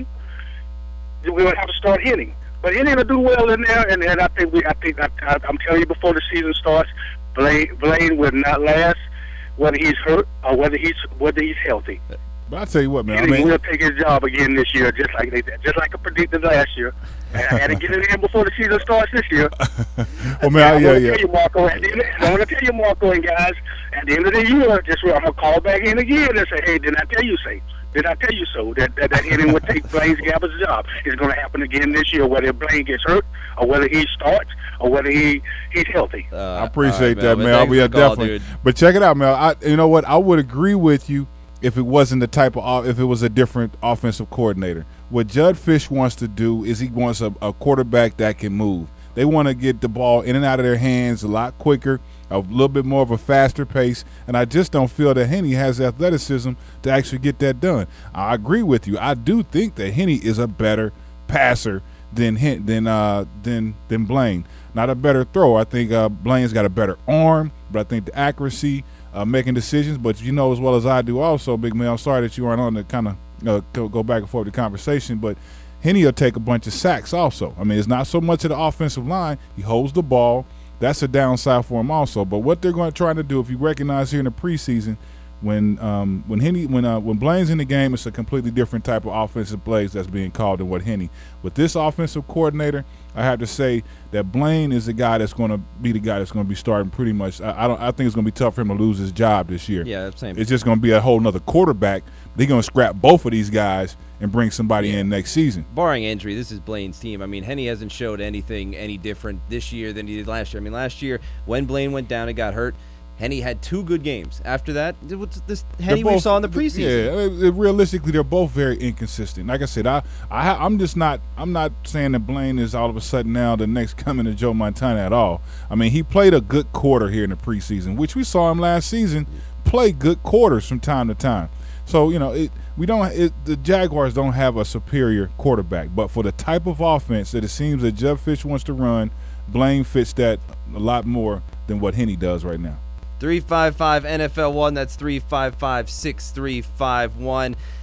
then we would have to start hitting. But Henning will do well in there, and, and I think we, I think I, I, I'm telling you, before the season starts, Blaine, Blaine will not last, whether he's hurt or whether he's whether he's healthy. But I tell you what, man. I Henning mean, will take his job again this year, just like they did, just like I predicted last year. And I had to get it in before the season starts this year. well, man, I'm yeah, gonna yeah. tell you, Marco. At the end of, I'm gonna tell you, Marco and guys. At the end of the year, just I'm gonna call back in again and say, "Hey, did I tell you so? Did I tell you so? That that, that Henning would take Blaine Gabbert's job. It's gonna happen again this year, whether Blaine gets hurt or whether he starts or whether he he's healthy." Uh, I appreciate all that, right, Mel. Thanks Yeah, for the call, definitely. dude. But check it out, Mel. I, you know what? I would agree with you if it wasn't the type of off- if it was a different offensive coordinator. What Judd Fish wants to do is he wants a, a quarterback that can move. They want to get the ball in and out of their hands a lot quicker, a little bit more of a faster pace, and I just don't feel that Henne has the athleticism to actually get that done. I agree with you. I do think that Henne is a better passer than Hen- than uh, than than Blaine. Not a better thrower. I think uh, Blaine's got a better arm, but I think the accuracy, uh, making decisions. But you know as well as I do also, Big Mel, I'm sorry that you aren't on to kind of uh, go, go back and forth the conversation, but Henne will take a bunch of sacks also. I mean, it's not so much of the offensive line. He holds the ball. That's a downside for him also. But what they're going to try to do, if you recognize here in the preseason, when um, when Henne, when uh, when Blaine's in the game, it's a completely different type of offensive plays that's being called than what Henne. With this offensive coordinator, I have to say that Blaine is the guy that's going to be the guy that's going to be starting pretty much. I, I don't. I think it's going to be tough for him to lose his job this year. Yeah, same. It's just going to be a whole nother quarterback. They're going to scrap both of these guys and bring somebody Yeah. in next season. Barring injury, this is Blaine's team. I mean, Henne hasn't showed anything any different this year than he did last year. I mean, last year when Blaine went down and got hurt, Henne had two good games. After that, it was this Henne They're we both- saw in the preseason. Yeah, it- it- realistically, they're both very inconsistent. Like I said, I, I, ha- I'm just not. I'm not saying that Blaine is all of a sudden now the next coming of Joe Montana at all. I mean, he played a good quarter here in the preseason, which we saw him last season play good quarters from time to time. So you know, it, we don't. It, the Jaguars don't have a superior quarterback, but for the type of offense that it seems that Jeff Fish wants to run, Blaine fits that a lot more than what Henne does right now. three five five N F L one, that's three five five, six three five one.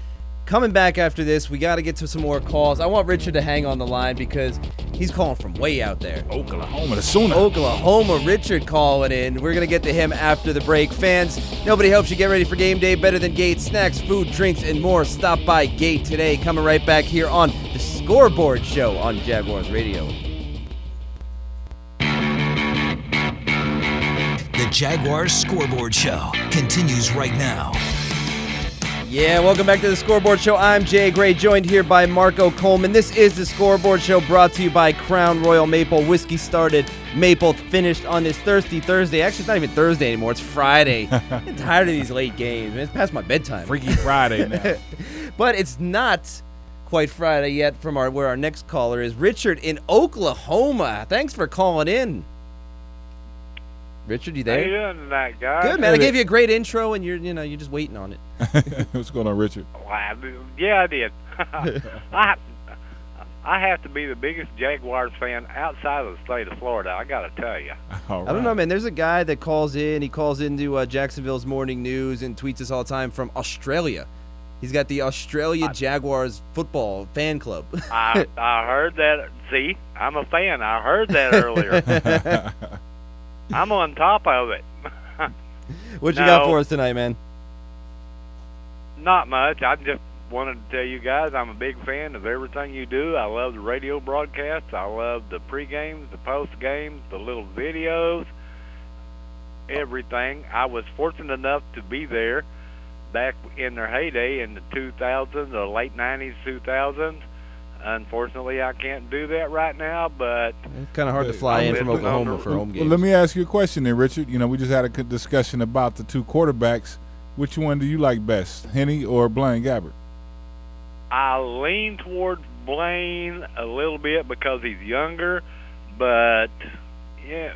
Coming back after this, we got to get to some more calls. I want Richard to hang on the line because he's calling from way out there. Oklahoma, the Sooner. Oklahoma, Richard calling in. We're going to get to him after the break. Fans, nobody helps you get ready for game day better than Gate. Snacks, food, drinks, and more. Stop by Gate today. Coming right back here on the Scoreboard Show on Jaguars Radio. The Jaguars Scoreboard Show continues right now. Yeah, welcome back to the Scoreboard Show. I'm Jay Gray, joined here by Marco Coleman. This is the Scoreboard Show brought to you by Crown Royal Maple. Whiskey started, maple finished on this thirsty Thursday. Actually, it's not even Thursday anymore. It's Friday. I'm tired of these late games, man. It's past my bedtime. Freaky Friday now. But it's not quite Friday yet from our where our next caller is. Richard in Oklahoma. Thanks for calling in. Richard, you there? How you doing tonight, guys? Good, man. I gave you a great intro, and you're, you know, you're just waiting on it. What's going on, Richard? Wow, yeah, I did. I, I have to be the biggest Jaguars fan outside of the state of Florida. I got to tell you. All right. I don't know, man. There's a guy that calls in. He calls into uh, Jacksonville's Morning News and tweets us all the time from Australia. He's got the Australia I, Jaguars football fan club. I I heard that. See, I'm a fan. I heard that earlier. I'm on top of it. What you no, got for us tonight, man? Not much. I just wanted to tell you guys I'm a big fan of everything you do. I love the radio broadcasts. I love the pre-games, the post-games, the little videos, everything. I was fortunate enough to be there back in their heyday in the two thousands, the late nineties, two thousands. Unfortunately, I can't do that right now, but it's kind of hard to fly in from Oklahoma for home games. Well, let me ask you a question then, Richard. You know, we just had a good discussion about the two quarterbacks. Which one do you like best, Henne or Blaine Gabbert? I lean towards Blaine a little bit because he's younger, but yeah,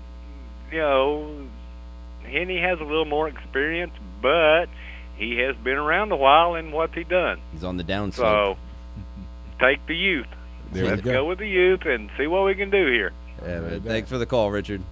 you know, Henne has a little more experience, but he has been around a while, and what's he done? He's on the downside. So take the youth. There Let's go. go with the youth and see what we can do here. Yeah, man. Thanks for the call, Richard.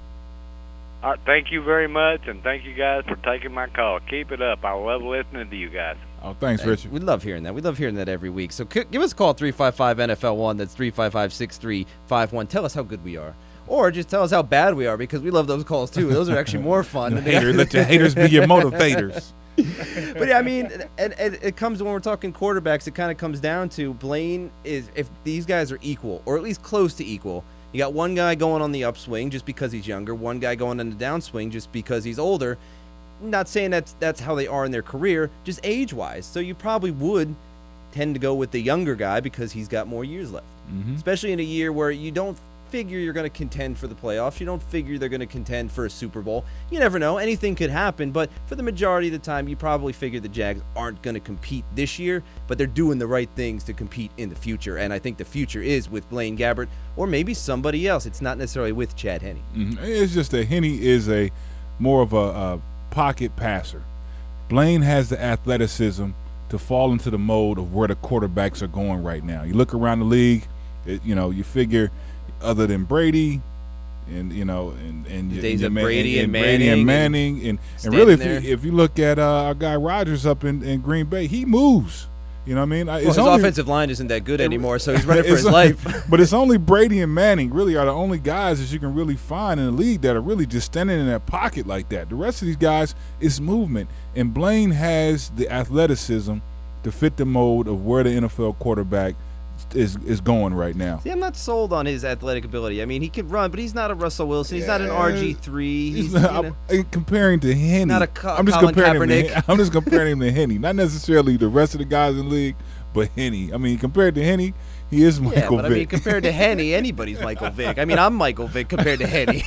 All right, thank you very much, and thank you guys for taking my call. Keep it up. I love listening to you guys. Oh, thanks, Hey, Richard. We love hearing that. We love hearing that every week. So c- give us a call, three five five N F L one. That's three five five, six three five one. Tell us how good we are. Or just tell us how bad we are, because we love those calls, too. Those are actually more fun. than Hater, let your haters be your motivators. But, yeah, I mean, and, and it comes when we're talking quarterbacks, it kind of comes down to Blaine is, if these guys are equal, or at least close to equal, you got one guy going on the upswing just because he's younger, one guy going on the downswing just because he's older. Not saying that's, that's how they are in their career, just age-wise. So you probably would tend to go with the younger guy because he's got more years left, Mm-hmm. especially in a year where you don't figure you're going to contend for the playoffs. You don't figure they're going to contend for a Super Bowl. You never know. Anything could happen, but for the majority of the time, you probably figure the Jags aren't going to compete this year, but they're doing the right things to compete in the future, and I think the future is with Blaine Gabbert or maybe somebody else. It's not necessarily with Chad Henne. Mm-hmm. It's just that Henne is a more of a, a pocket passer. Blaine has the athleticism to fall into the mode of where the quarterbacks are going right now. You look around the league, it, you know, you figure – other than Brady, and you know, and and the days and, of and, Brady and, and Manning, Brady and Manning, and, and really, if you, if you look at uh, our guy Rodgers up in, in Green Bay, he moves. You know what I mean? Well, it's his only, offensive line isn't that good anymore, so he's running for his life. But it's only Brady and Manning really are the only guys that you can really find in the league that are really just standing in that pocket like that. The rest of these guys is movement, and Blaine has the athleticism to fit the mold of where the N F L quarterback is is going right now. See, I'm not sold on his athletic ability. I mean, he can run, but he's not a Russell Wilson. He's not an R G three. He's, He's you not, know, I'm comparing to Henne. not a Co- I'm just Colin comparing Kaepernick. him to, I'm just comparing him to Henne, not necessarily the rest of the guys in the league, but Henne. I mean, compared to Henne, he is Michael yeah, but Vick. I mean, compared to Henne, anybody's Michael Vick. I mean, I'm Michael Vick compared to Henne.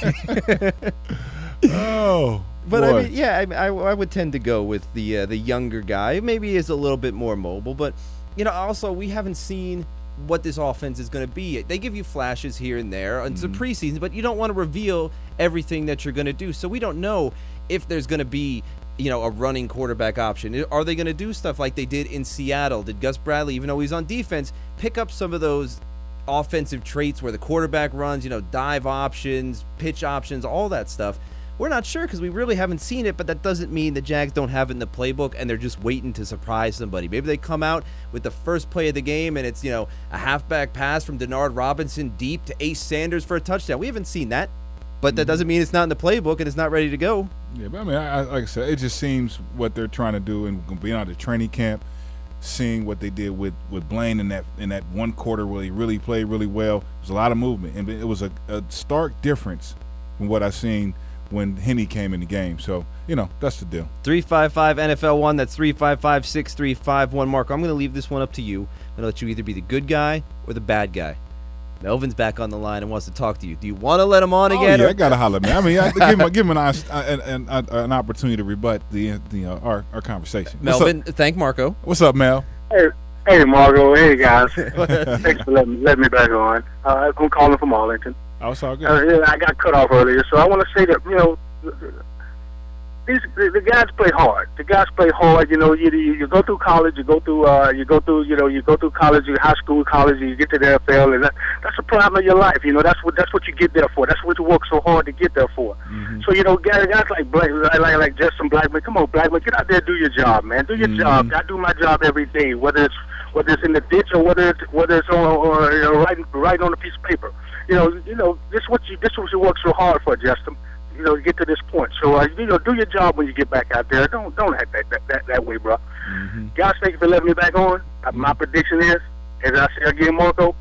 oh, But boy. I mean, yeah, I, I, I would tend to go with the uh, the younger guy. Maybe he's a little bit more mobile, but you know, also we haven't seen what this offense is going to be. They give you flashes here and there on some preseason, but you don't want to reveal everything that you're going to do. So we don't know if there's going to be, you know, a running quarterback option. Are they going to do stuff like they did in Seattle? Did Gus Bradley, even though he's on defense, pick up some of those offensive traits where the quarterback runs, you know, dive options, pitch options, all that stuff? We're not sure because we really haven't seen it, but that doesn't mean the Jags don't have it in the playbook and they're just waiting to surprise somebody. Maybe they come out with the first play of the game and it's, you know, a halfback pass from Denard Robinson deep to Ace Sanders for a touchdown. We haven't seen that, but that doesn't mean it's not in the playbook and it's not ready to go. Yeah, but I mean, I, I, like I said, it just seems what they're trying to do and being out of training camp, seeing what they did with, with Blaine in that in that one quarter where he really played really well. There was a lot of movement, and it was a, a stark difference from what I've seen when Henne came in the game. So, you know, that's the deal. three five five N F L one, that's three five five, six three five one. Marco, I'm going to leave this one up to you. I'm going to let you either be the good guy or the bad guy. Melvin's back on the line and wants to talk to you. Do you want to let him on again? Oh, yeah, or? I got to holler at me. I mean, I, give him, give him an, an, an, an, an opportunity to rebut the, the uh, our, our conversation. Melvin, thank Marco. What's up, Mel? Hey, hey, Margo. Hey, guys. Thanks for letting, letting me back on. Uh, I'm calling from Arlington. Oh, it's all good. Uh, yeah, I got cut off earlier, so I want to say that, you know, these the, the guys play hard. The guys play hard. You know, you, you you go through college, you go through uh, you go through you know you go through college, you high school, college, you get to the N F L, and that, that's the prime of your life. You know, that's what that's what you get there for. That's what you work so hard to get there for. Mm-hmm. So you know, guys, guys like Black, like like, like Justin Blackman, come on, Blackman, get out there, do your job, man. Do your mm-hmm. job. I do my job every day, whether it's whether it's in the ditch or whether it's whether it's on or you know, writing writing on a piece of paper. You know, you know, this what you this what you work so hard for, Justin. You know, to get to this point. So, uh, you know, do your job when you get back out there. Don't don't act that that, that, that way, bro. Mm-hmm. Guys, thank you for letting me back on. Uh, my prediction is, as I say again, Marco.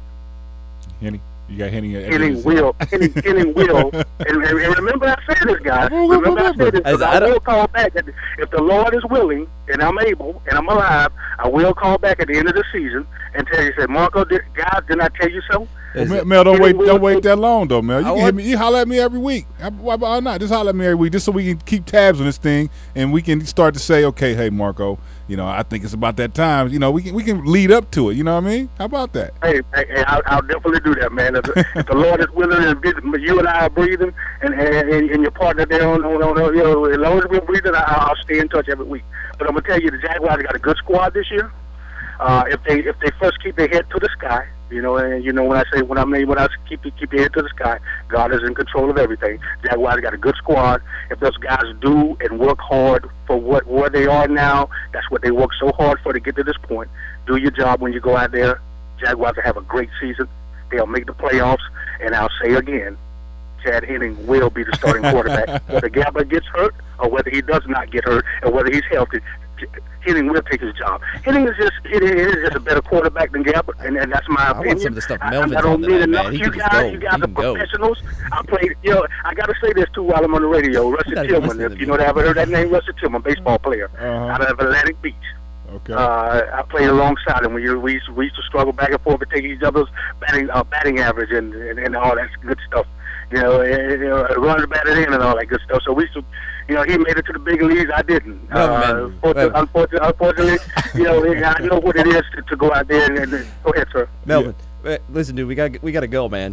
Henne, you got Henne. Henne will. Henne, Henne will. And, and, and remember I said this, guys. Remember I said this. Because I, I will call back. At the, if the Lord is willing, and I'm able, and I'm alive, I will call back at the end of the season and tell you, say, Marco, did, God, didn't I tell you so? Well, Mel, Mel, don't wait, don't wait that long though, Mel. You can hit me, you holler at me every week. Why, why not? Just holler at me every week, just so we can keep tabs on this thing, and we can start to say, okay, hey, Marco, you know, I think it's about that time. You know, we can we can lead up to it. You know what I mean? How about that? Hey, hey, hey I'll, I'll definitely do that, man. If the, if the Lord is willing, and you and I are breathing, and and, and your partner there on, on, on you know, as long as we're breathing, I, I'll stay in touch every week. But I'm gonna tell you, the Jaguars got a good squad this year. Uh, if they if they first keep their head to the sky. You know, and you know when I say when I mean when I keep keep your head to the sky, God is in control of everything. Jaguars got a good squad. If those guys do and work hard for what where they are now, that's what they work so hard for to get to this point. Do your job when you go out there. Jaguars will have a great season. They'll make the playoffs, and I'll say again, Chad Henne will be the starting quarterback. Whether Gabbert gets hurt or whether he does not get hurt or whether he's healthy, Henne will take his job. Henne is just Henne is just a better quarterback than Gabbert, and, and that's my I opinion. Want some of the stuff Melvin's I, I don't on mean tonight, enough. man. He You can just guys, go. you guys He are can go. professionals. I played. You know, I got to say this too while I'm on the radio. Rusty gotta Tillman, listen to if you me. know that, ever heard that name, Rusty Tillman, baseball player Uh-huh. out of Atlantic Beach. Okay. Uh, I played alongside him. We used, we used, we used to struggle back and forth and take each other's batting uh, batting average and, and and all that good stuff. You know, and, you know, runs batted in and all that good stuff. So we used to, you know, he made it to the big leagues. I didn't. No, uh, man. unfortunately, unfortunately, unfortunately, you know, I know what it is to, to go out there and, and, and go ahead, sir. Melvin, uh, listen, dude, we got we got to go, man.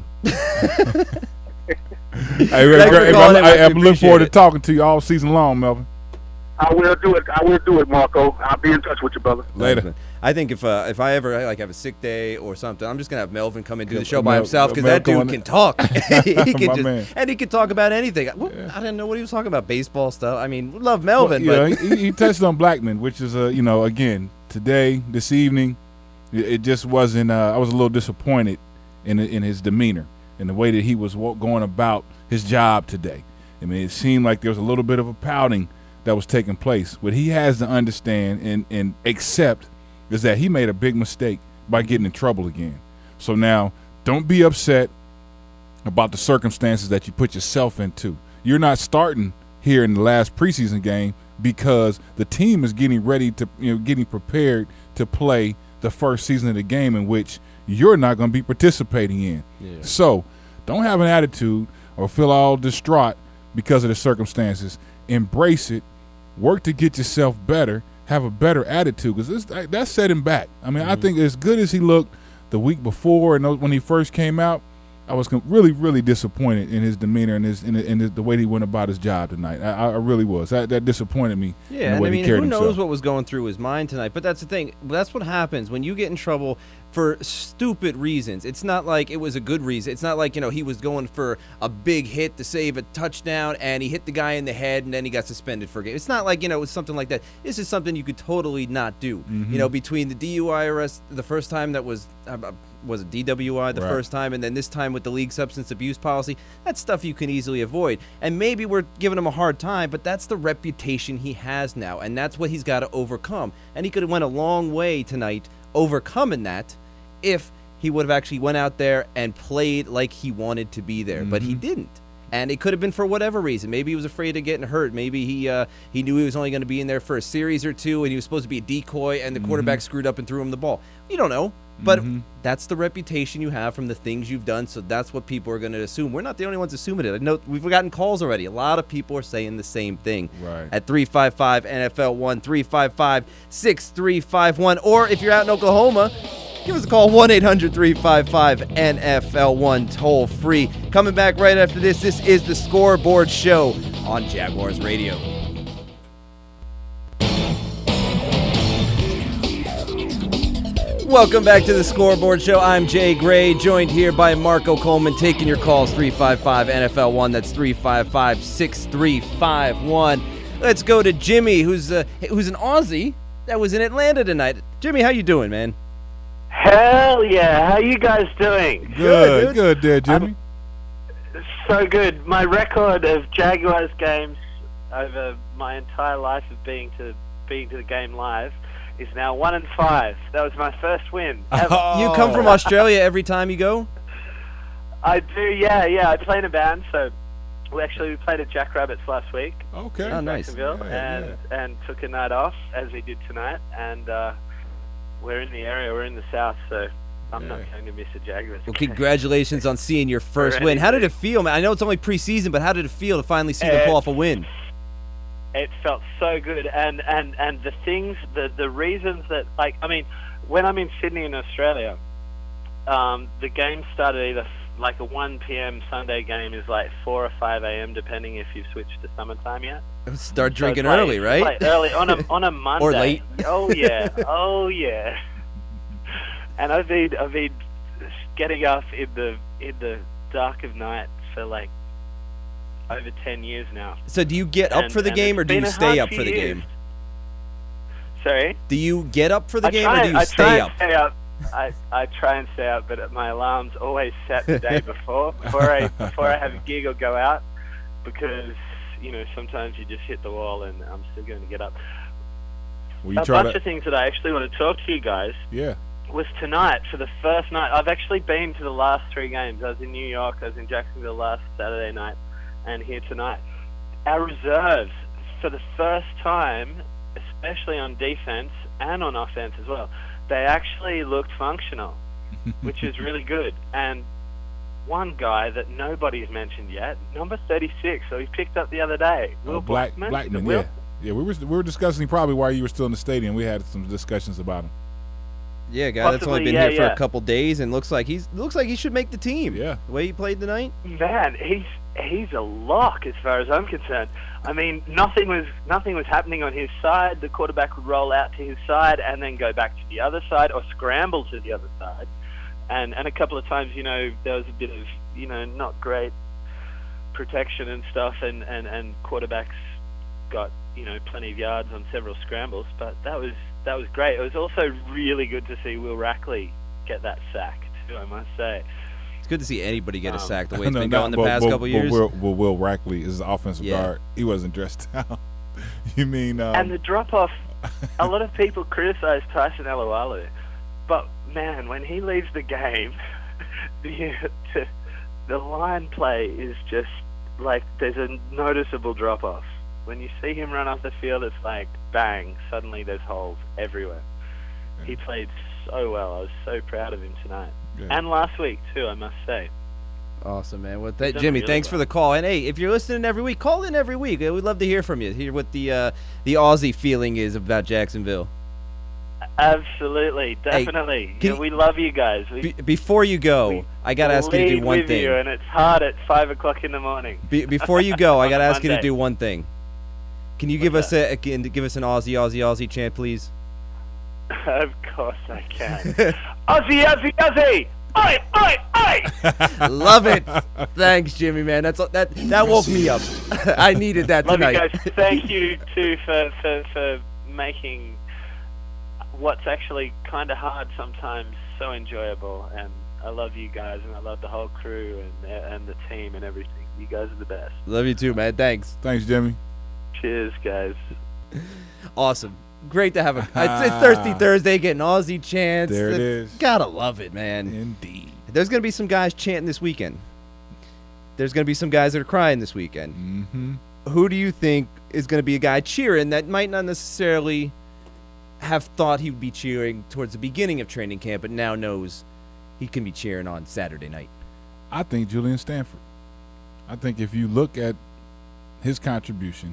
Hey, Ray, Thanks for Ray, calling I, in, I, man. I We look forward to appreciate it. talking to you all season long, Melvin. I will do it. I will do it, Marco. I'll be in touch with you, brother. Later. I think if uh, if I ever like have a sick day or something, I'm just gonna have Melvin come and do the show Mel- by himself because Mel that dude going- can talk. he can My just, man. and he can talk about anything. Well, I didn't know what he was talking about, baseball stuff. I mean, love Melvin, Well, yeah, but he, he touched on Blackman, which is a you know again today, this evening, it, it just wasn't. Uh, I was a little disappointed in in his demeanor and the way that he was wa- going about his job today. I mean, it seemed like there was a little bit of a pouting that was taking place. What he has to understand and, and accept is that he made a big mistake by getting in trouble again. So now, don't be upset about the circumstances that you put yourself into. You're not starting here in the last preseason game because the team is getting ready to, you know, getting prepared to play the first season of the game in which you're not going to be participating in. Yeah. So don't have an attitude or feel all distraught because of the circumstances. Embrace it. Work to get yourself better. Have a better attitude because that's set him back. I mean, mm-hmm. I think as good as he looked the week before and when he first came out, I was really, really disappointed in his demeanor and his in, in his, the way he went about his job tonight. I, I really was. That, that disappointed me. Yeah, in the and way I he mean, carried who knows himself. what was going through his mind tonight? But that's the thing. That's what happens when you get in trouble. for stupid reasons. It's not like it was a good reason. It's not like, you know, he was going for a big hit to save a touchdown and he hit the guy in the head and then he got suspended for a game. It's not like, you know, it was something like that. This is something you could totally not do. Mm-hmm. You know, between the D U I arrest the first time that was, uh, was it D W I the right. first time, and then this time with the league substance abuse policy, that's stuff you can easily avoid. And maybe we're giving him a hard time, but that's the reputation he has now, and that's what he's got to overcome. And he could have went a long way tonight overcoming that if he would have actually went out there and played like he wanted to be there, mm-hmm. but he didn't. And it could have been for whatever reason. Maybe he was afraid of getting hurt. Maybe he uh, he knew he was only going to be in there for a series or two, and he was supposed to be a decoy, and the mm-hmm. quarterback screwed up and threw him the ball. You don't know. But mm-hmm. that's the reputation you have from the things you've done, so that's what people are going to assume. We're not the only ones assuming it. I know we've gotten calls already. A lot of people are saying the same thing. Right. At three five five N F L one, three five five, six three five one. Or if you're out in Oklahoma, give us a call, one eight hundred, three five five, N F L one, toll free. Coming back right after this, this is the Scoreboard Show on Jaguars Radio. Welcome back to the Scoreboard Show. I'm Jay Gray, joined here by Marco Coleman, taking your calls, three five five N F L one. That's three five five, six three five one. Let's go to Jimmy, who's uh, who's an Aussie that was in Atlanta tonight. Jimmy, how you doing, man? Hell yeah. How you guys doing? Good, good there, Jimmy. I'm so good. My record of Jaguars games over my entire life of being to being to the game live is now one and five. That was my first win ever. Oh. You come from Australia every time you go? I do, yeah, yeah. I play in a band, so we actually we played at Jackrabbits last week. Okay. Oh, nice. Yeah, and yeah. and took a night off as we did tonight, and uh, we're in the area. We're in the south, so I'm yeah. not going to miss a Jaguars. Well, congratulations on seeing your first Already. win. How did it feel, man? I know it's only preseason, but how did it feel to finally see them Uh, pull off a win? It felt so good, and, and, and the things, the, the reasons that, like, I mean, when I'm in Sydney in Australia, um, the game started either, f- like a one p.m. Sunday game is like four or five a.m. depending if you've switched to summertime yet. Start drinking so it's early, like, right? It's like early, on a, on a Monday. Or late. Oh, yeah, oh, yeah. And I've been, I've been getting up in the, in the dark of night for like over ten years now. So do you get up And- for the and game, it's or do been you a stay hard up few for the years. game? Sorry? Do you get up for the I game, try, or do you I stay try up? And stay up. I, I try and stay up, but my alarm's always set the day before, before I before I have a gig or go out, because you know sometimes you just hit the wall, and I'm still going to get up. Well, you a try bunch to, of things that I actually want to talk to you guys. Yeah. Was tonight for the first night. I've actually been to the last three games. I was in New York, I was in Jacksonville last Saturday night, and here tonight. Our reserves, for the first time, especially on defense and on offense as well, they actually looked functional, which is really good. And one guy that nobody's mentioned yet, number thirty-six, so he picked up the other day, Will Oh, Black, Blackman. Blackman, Will, yeah. Yeah, we were we were discussing probably while you were still in the stadium. We had some discussions about him. Yeah, guy that's only Possibly, been yeah, here for yeah. a couple days, and looks like he's looks like he should make the team. Yeah. The way he played tonight. Man, he's he's a lock as far as I'm concerned. I mean, nothing was nothing was happening on his side. The quarterback would roll out to his side and then go back to the other side or scramble to the other side. And and a couple of times, you know, there was a bit of, you know, not great protection and stuff, and, and, and quarterbacks got, you know, plenty of yards on several scrambles. But that was that was great. It was also really good to see Will Rackley get that sack too, I must say. It's good to see anybody get a Um, sack the way it's No, been no, going the but- past but- couple but years. Will, but Will Rackley is the offensive Yeah. guard. He wasn't dressed down. You mean? Um, And the drop-off, a lot of people criticize Tyson Alualu, but, man, when he leaves the game, the, the line play is just, like, there's a noticeable drop-off. When you see him run off the field, it's like, bang, suddenly there's holes everywhere. He played so well. I was so proud of him tonight. Yeah. And last week, too, I must say. Awesome, man. Well, th- done Jimmy, really thanks well. for the call. And hey, if you're listening every week, call in every week. Uh, We'd love to hear from you. Hear what the uh, the Aussie feeling is about Jacksonville. Absolutely, definitely. can You know, you- we love you guys. We Be- before you go, we I gotta ask you to do lead one with thing. you, and it's hard at five o'clock in the morning. Be- before you go, I On gotta ask you to Monday. do one thing. Can you give What's us a, a can- give us an Aussie, Aussie, Aussie chant, please? Of course I can. Aussie, Aussie, Aussie! Oi, oi, oi! Love it. Thanks, Jimmy, man. That's that that woke me up. I needed that Love tonight. you guys. Thank you, too, for, for, for making what's actually kind of hard sometimes so enjoyable. And I love you guys, and I love the whole crew and and the team and everything. You guys are the best. Love you too, man. Thanks. Thanks, Jimmy. Cheers, guys. Awesome. Great to have a. It's, it's Thirsty Thursday, getting Aussie chants. There it It's- is. Gotta love it, man. Indeed. There's gonna be some guys chanting this weekend. There's gonna be some guys that are crying this weekend. Mm-hmm. Who do you think is gonna be a guy cheering that might not necessarily have thought he would be cheering towards the beginning of training camp, but now knows he can be cheering on Saturday night? I think Julian Stanford. I think if you look at his contribution,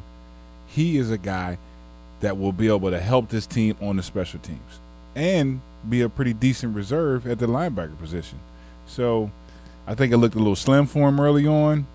he is a guy that will be able to help this team on the special teams and be a pretty decent reserve at the linebacker position. So I think it looked a little slim for him early on,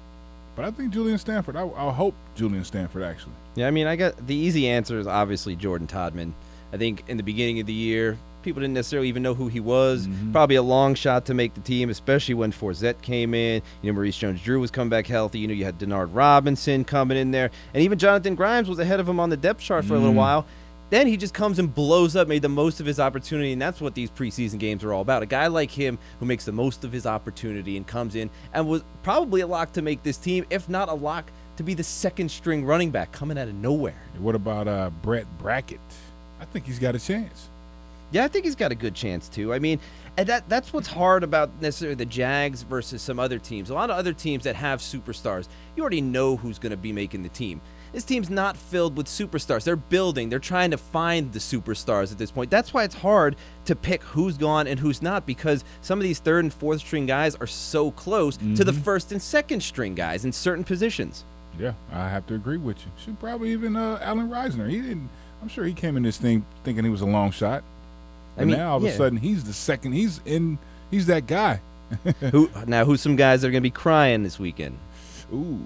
but I think Julian Stanford, I, I hope Julian Stanford actually. Yeah, I mean, I got the easy answer is obviously Jordan Todman. I think in the beginning of the year, people didn't necessarily even know who he was. Mm-hmm. Probably a long shot to make the team, especially when Forzette came in. You know, Maurice Jones-Drew was coming back healthy. You know, you had Denard Robinson coming in there. And even Jonathan Grimes was ahead of him on the depth chart for a little Mm. while. Then he just comes and blows up, made the most of his opportunity, and that's what these preseason games are all about. A guy like him who makes the most of his opportunity and comes in and was probably a lock to make this team, if not a lock to be the second-string running back coming out of nowhere. What about uh, Brett Brackett? I think he's got a chance. Yeah, I think he's got a good chance too. I mean, and that that's what's hard about necessarily the Jags versus some other teams. A lot of other teams that have superstars, you already know who's going to be making the team. This team's not filled with superstars. They're building. They're trying to find the superstars at this point. That's why it's hard to pick who's gone and who's not, because some of these third and fourth string guys are so close Mm-hmm. to the first and second string guys in certain positions. Yeah, I have to agree with you. Should probably even uh, Allen Reisner. He didn't. I'm sure he came in this thing thinking he was a long shot. I And mean, now all of yeah. a sudden he's the second. He's in. He's that guy. Who now? Who's some guys that are going to be crying this weekend? Ooh,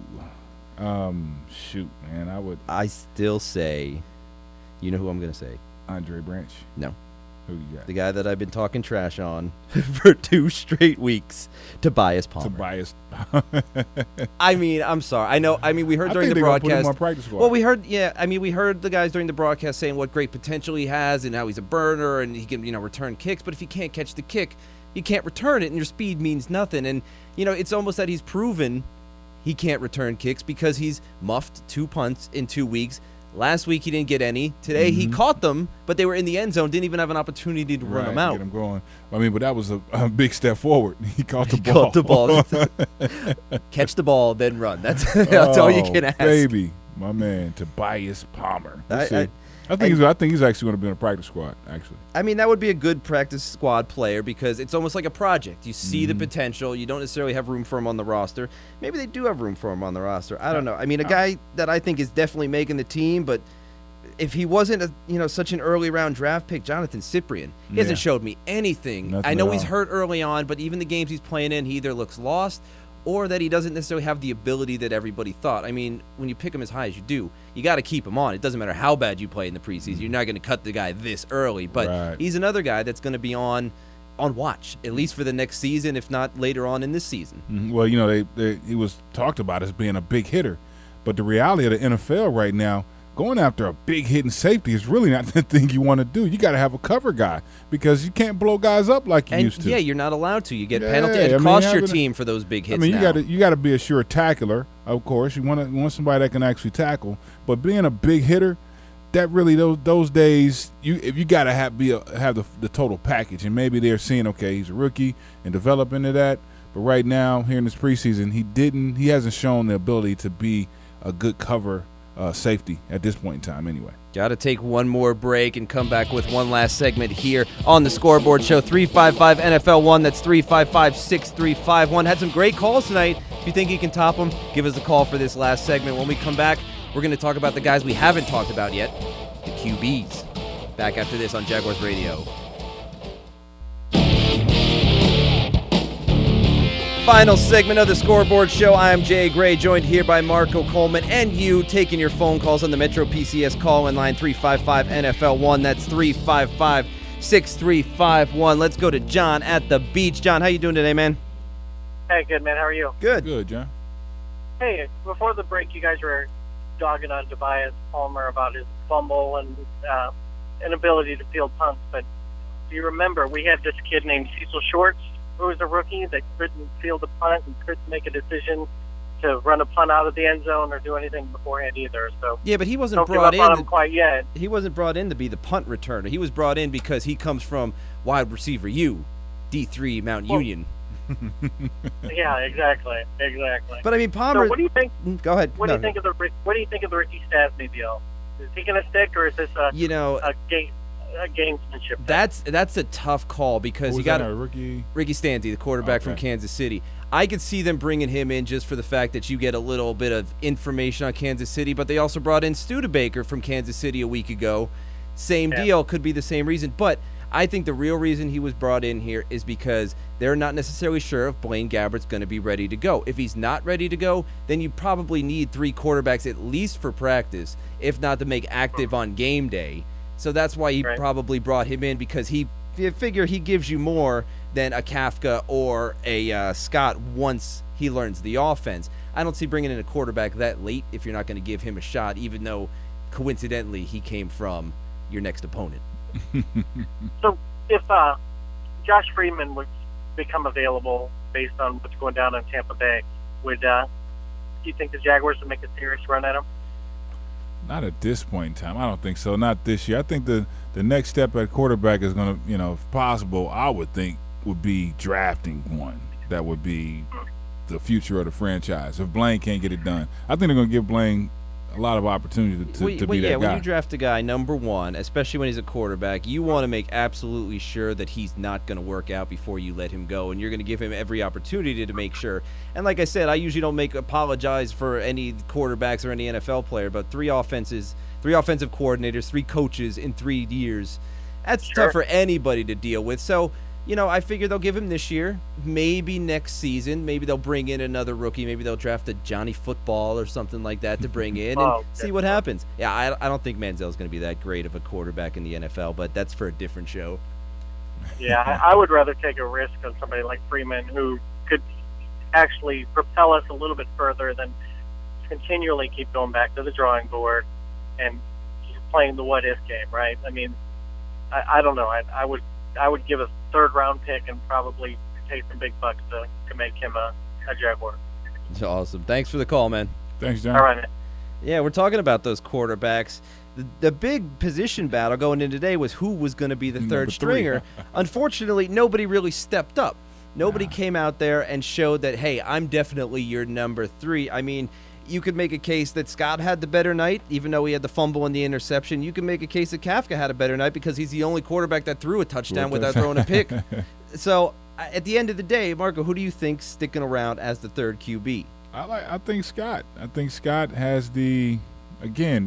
um, shoot, man, I would I still say, you know who I'm going to say? Andre Branch. No. Who you got? The guy that I've been talking trash on for two straight weeks, Tobias Palmer. Tobias. I mean, I'm sorry. I know. I mean, we heard I during think the they're gonna put him broadcast. on practice squad. Well, we heard, yeah. I mean, we heard the guys during the broadcast saying what great potential he has and how he's a burner and he can, you know, return kicks. But if you can't catch the kick, you can't return it, and your speed means nothing. And you know, it's almost that he's proven he can't return kicks because he's muffed two punts in two weeks. Last week he didn't get any. Today he caught them, but they were in the end zone. Didn't even have an opportunity to run Right, them out. Get him going. I mean, but that was a, a big step forward. He caught the He ball. caught the ball. Catch the ball, then run. That's that's all you can Oh, ask. Baby, my man, Tobias Palmer. We'll I- see. I- I think and- he's. I think he's actually going to be in a practice squad. Actually, I mean, that would be a good practice squad player because it's almost like a project. You see Mm-hmm. the potential. You don't necessarily have room for him on the roster. Maybe they do have room for him on the roster. I don't know. I mean, a guy that I think is definitely making the team, but if he wasn't a, you know, such an early round draft pick, Jonathan Cyprian, he hasn't Yeah. showed me anything. Nothing I know at he's all. hurt early on, but even the games he's playing in, he either looks lost or that he doesn't necessarily have the ability that everybody thought. I mean, when you pick him as high as you do, you got to keep him on. It doesn't matter how bad you play in the preseason. You're not going to cut the guy this early, but Right. he's another guy that's going to be on on watch, at least for the next season, if not later on in this season. Mhm. Well, you know, they, they he was talked about as being a big hitter, but the reality of the N F L right now, going after a big hitting safety is really not the thing you want to do. You got to have a cover guy because you can't blow guys up like you And used to. yeah, you're not allowed to. You get Yeah, penalty. I It mean, costs your having a- team for those big hits I mean, you now. got to you got to be a sure tackler, of course. You want to you want somebody that can actually tackle, but being a big hitter, that really those those days you if you got to have be a, have the the total package, and maybe they're seeing okay, he's a rookie and develop into that. But right now, here in this preseason, he didn't he hasn't shown the ability to be a good cover uh, safety at this point in time, anyway. Got to take one more break and come back with one last segment here on the Scoreboard Show. three five five N F L one. That's three five five, six three five one. Had some great calls tonight. If you think you can top them, give us a call for this last segment. When we come back, we're going to talk about the guys we haven't talked about yet, the Q Bs. Back after this on Jaguars Radio. Final segment of the Scoreboard Show. I am Jay Gray, joined here by Marco Coleman and you, taking your phone calls on the Metro P C S call-in line three five five N F L one. That's three five five, six three five one. Let's go to John at the beach. John, how you doing today, man? Hey, good, man. How are you? Good. Good, John. Hey, before the break, you guys were dogging on Tobias Palmer about his fumble and uh, inability to field punts, but do you remember we had this kid named Cecil Shorts, who was a rookie that couldn't field a punt and couldn't make a decision to run a punt out of the end zone or do anything beforehand either. So yeah, but he wasn't don't brought give up in on him quite yet. He wasn't brought in to be the punt returner. He was brought in because he comes from wide receiver U, D three Mount Well, Union. Yeah, exactly, exactly. But I mean, Palmer. So what do you think? Go ahead. What No, do you think of the Rick- What do you think of the Ricky Stasny deal? Is he going to stick, or is this a You know, a game a gamesmanship? That's that's a tough call because Who you was got that, a rookie? Ricky Stanzi, the quarterback from Okay. Kansas City. I could see them bringing him in just for the fact that you get a little bit of information on Kansas City, but they also brought in Studebaker from Kansas City a week ago. Same Yeah. deal, could be the same reason, but I think the real reason he was brought in here is because they're not necessarily sure if Blaine Gabbert's going to be ready to go. If he's not ready to go, then you probably need three quarterbacks at least for practice, if not to make active on game day. So that's why he Right. probably brought him in, because he you figure he gives you more than a Kafka or a uh, Scott once he learns the offense. I don't see bringing in a quarterback that late if you're not going to give him a shot, even though coincidentally he came from your next opponent. So if uh, Josh Freeman would become available based on what's going down in Tampa Bay, would uh, do you think the Jaguars would make a serious run at him? Not at this point in time. I don't think so. Not this year. I think the, the next step at quarterback is going to, you know, if possible, I would think would be drafting one. That would be the future of the franchise. If Blaine can't get it done, I think they're going to give Blaine a lot of opportunity to, well, to well, be yeah, that guy. when you draft a guy number one, especially when he's a quarterback, you want to make absolutely sure that he's not going to work out before you let him go, and you're going to give him every opportunity to make sure. And like I said, I usually don't make apologize for any quarterbacks or any N F L player, but three offenses, three offensive coordinators, three coaches in three years, that's Sure. tough for anybody to deal with. So, you know, I figure they'll give him this year, maybe next season. Maybe they'll bring in another rookie. Maybe they'll draft a Johnny Football or something like that to bring in and Oh, see what happens. Yeah, I, I don't think Manziel's going to be that great of a quarterback in the N F L, but that's for a different show. Yeah, I, I would rather take a risk on somebody like Freeman, who could actually propel us a little bit further than continually keep going back to the drawing board and keep playing the what if game, right? I mean, I, I don't know. I, I would I would give a third round pick and probably take some big bucks to, to make him a, a Jaguar. Awesome. Thanks for the call, man. Thanks, John. All right, man. Yeah, we're talking about those quarterbacks. The, the big position battle going in today was who was going to be the Number third three. stringer. Unfortunately, nobody really stepped up. Nobody came out there and showed that, hey, I'm definitely your number three. I mean, you could make a case that Scott had the better night, even though he had the fumble and the interception. You can make a case that Kafka had a better night because he's the only quarterback that threw a touchdown Threw a without throwing a pick. So, uh, at the end of the day, Marco, who do you think's sticking around as the third Q B? I like. I think Scott. I think Scott has the. Again,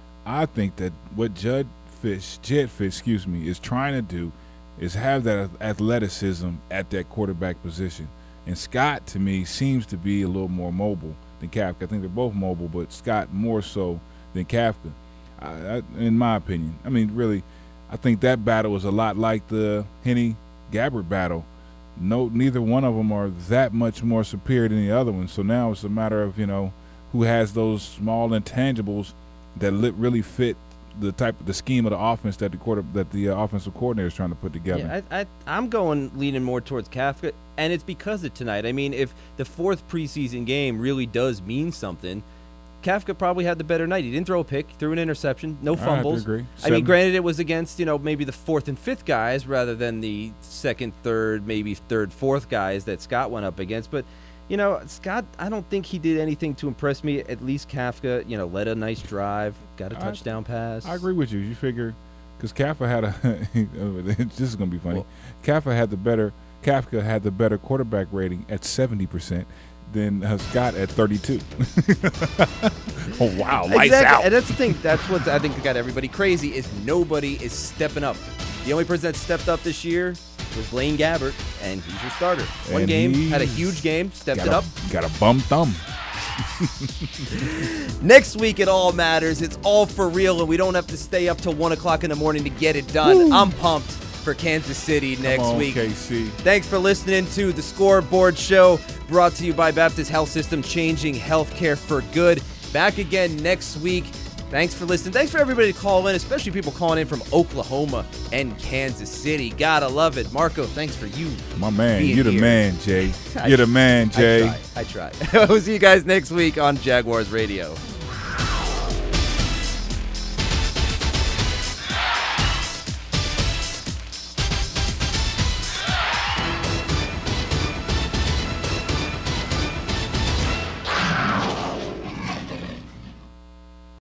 I think that what Judd Fish, Jed Fish, excuse me, is trying to do is have that athleticism at that quarterback position. And Scott, to me, seems to be a little more mobile than Kafka. I think they're both mobile, but Scott more so than Kafka, I, I, in my opinion. I mean, really, I think that battle was a lot like the Henne-Gabbert battle. No, neither one of them are that much more superior than the other one. So now it's a matter of, you know, who has those small intangibles that li- really fit the type of the scheme of the offense that the quarter that the uh, offensive coordinator is trying to put together. Yeah, I, I, I'm going leaning more towards Kafka, and it's because of tonight. I mean, if the fourth preseason game really does mean something, Kafka probably had the better night. He didn't throw a pick, threw an interception, no I have to fumbles. agree. I Seven. mean, granted, it was against, you know, maybe the fourth and fifth guys rather than the second, third, maybe third, fourth guys that Scott went up against. But, you know, Scott, I don't think he did anything to impress me. At least Kafka, you know, led a nice drive, got a I- touchdown pass. I agree with you. You figure because Kafka had a this is gonna be funny. Well- Kafka had the better Kafka had the better quarterback rating at seventy percent than uh, Scott at thirty-two. Oh wow, lights exactly. out. And that's the thing. That's what I think got everybody crazy is nobody is stepping up. The only person that stepped up this year was Blaine Gabbert, and he's your starter. One And game, he's had a huge game, stepped got it a, up. Got a bum thumb. Next week, it all matters. It's all for real, and we don't have to stay up till one o'clock in the morning to get it done. Woo. I'm pumped for Kansas City next Come on, week. K C. Thanks for listening to the Scoreboard Show, brought to you by Baptist Health System, changing healthcare for good. Back again next week. Thanks for listening. Thanks for everybody to call in, especially people calling in from Oklahoma and Kansas City. Gotta love it. Marco, thanks for you. My man, being you're the here. man, Jay. I You're the man, Jay. I try. I try. We'll see you guys next week on Jaguars Radio.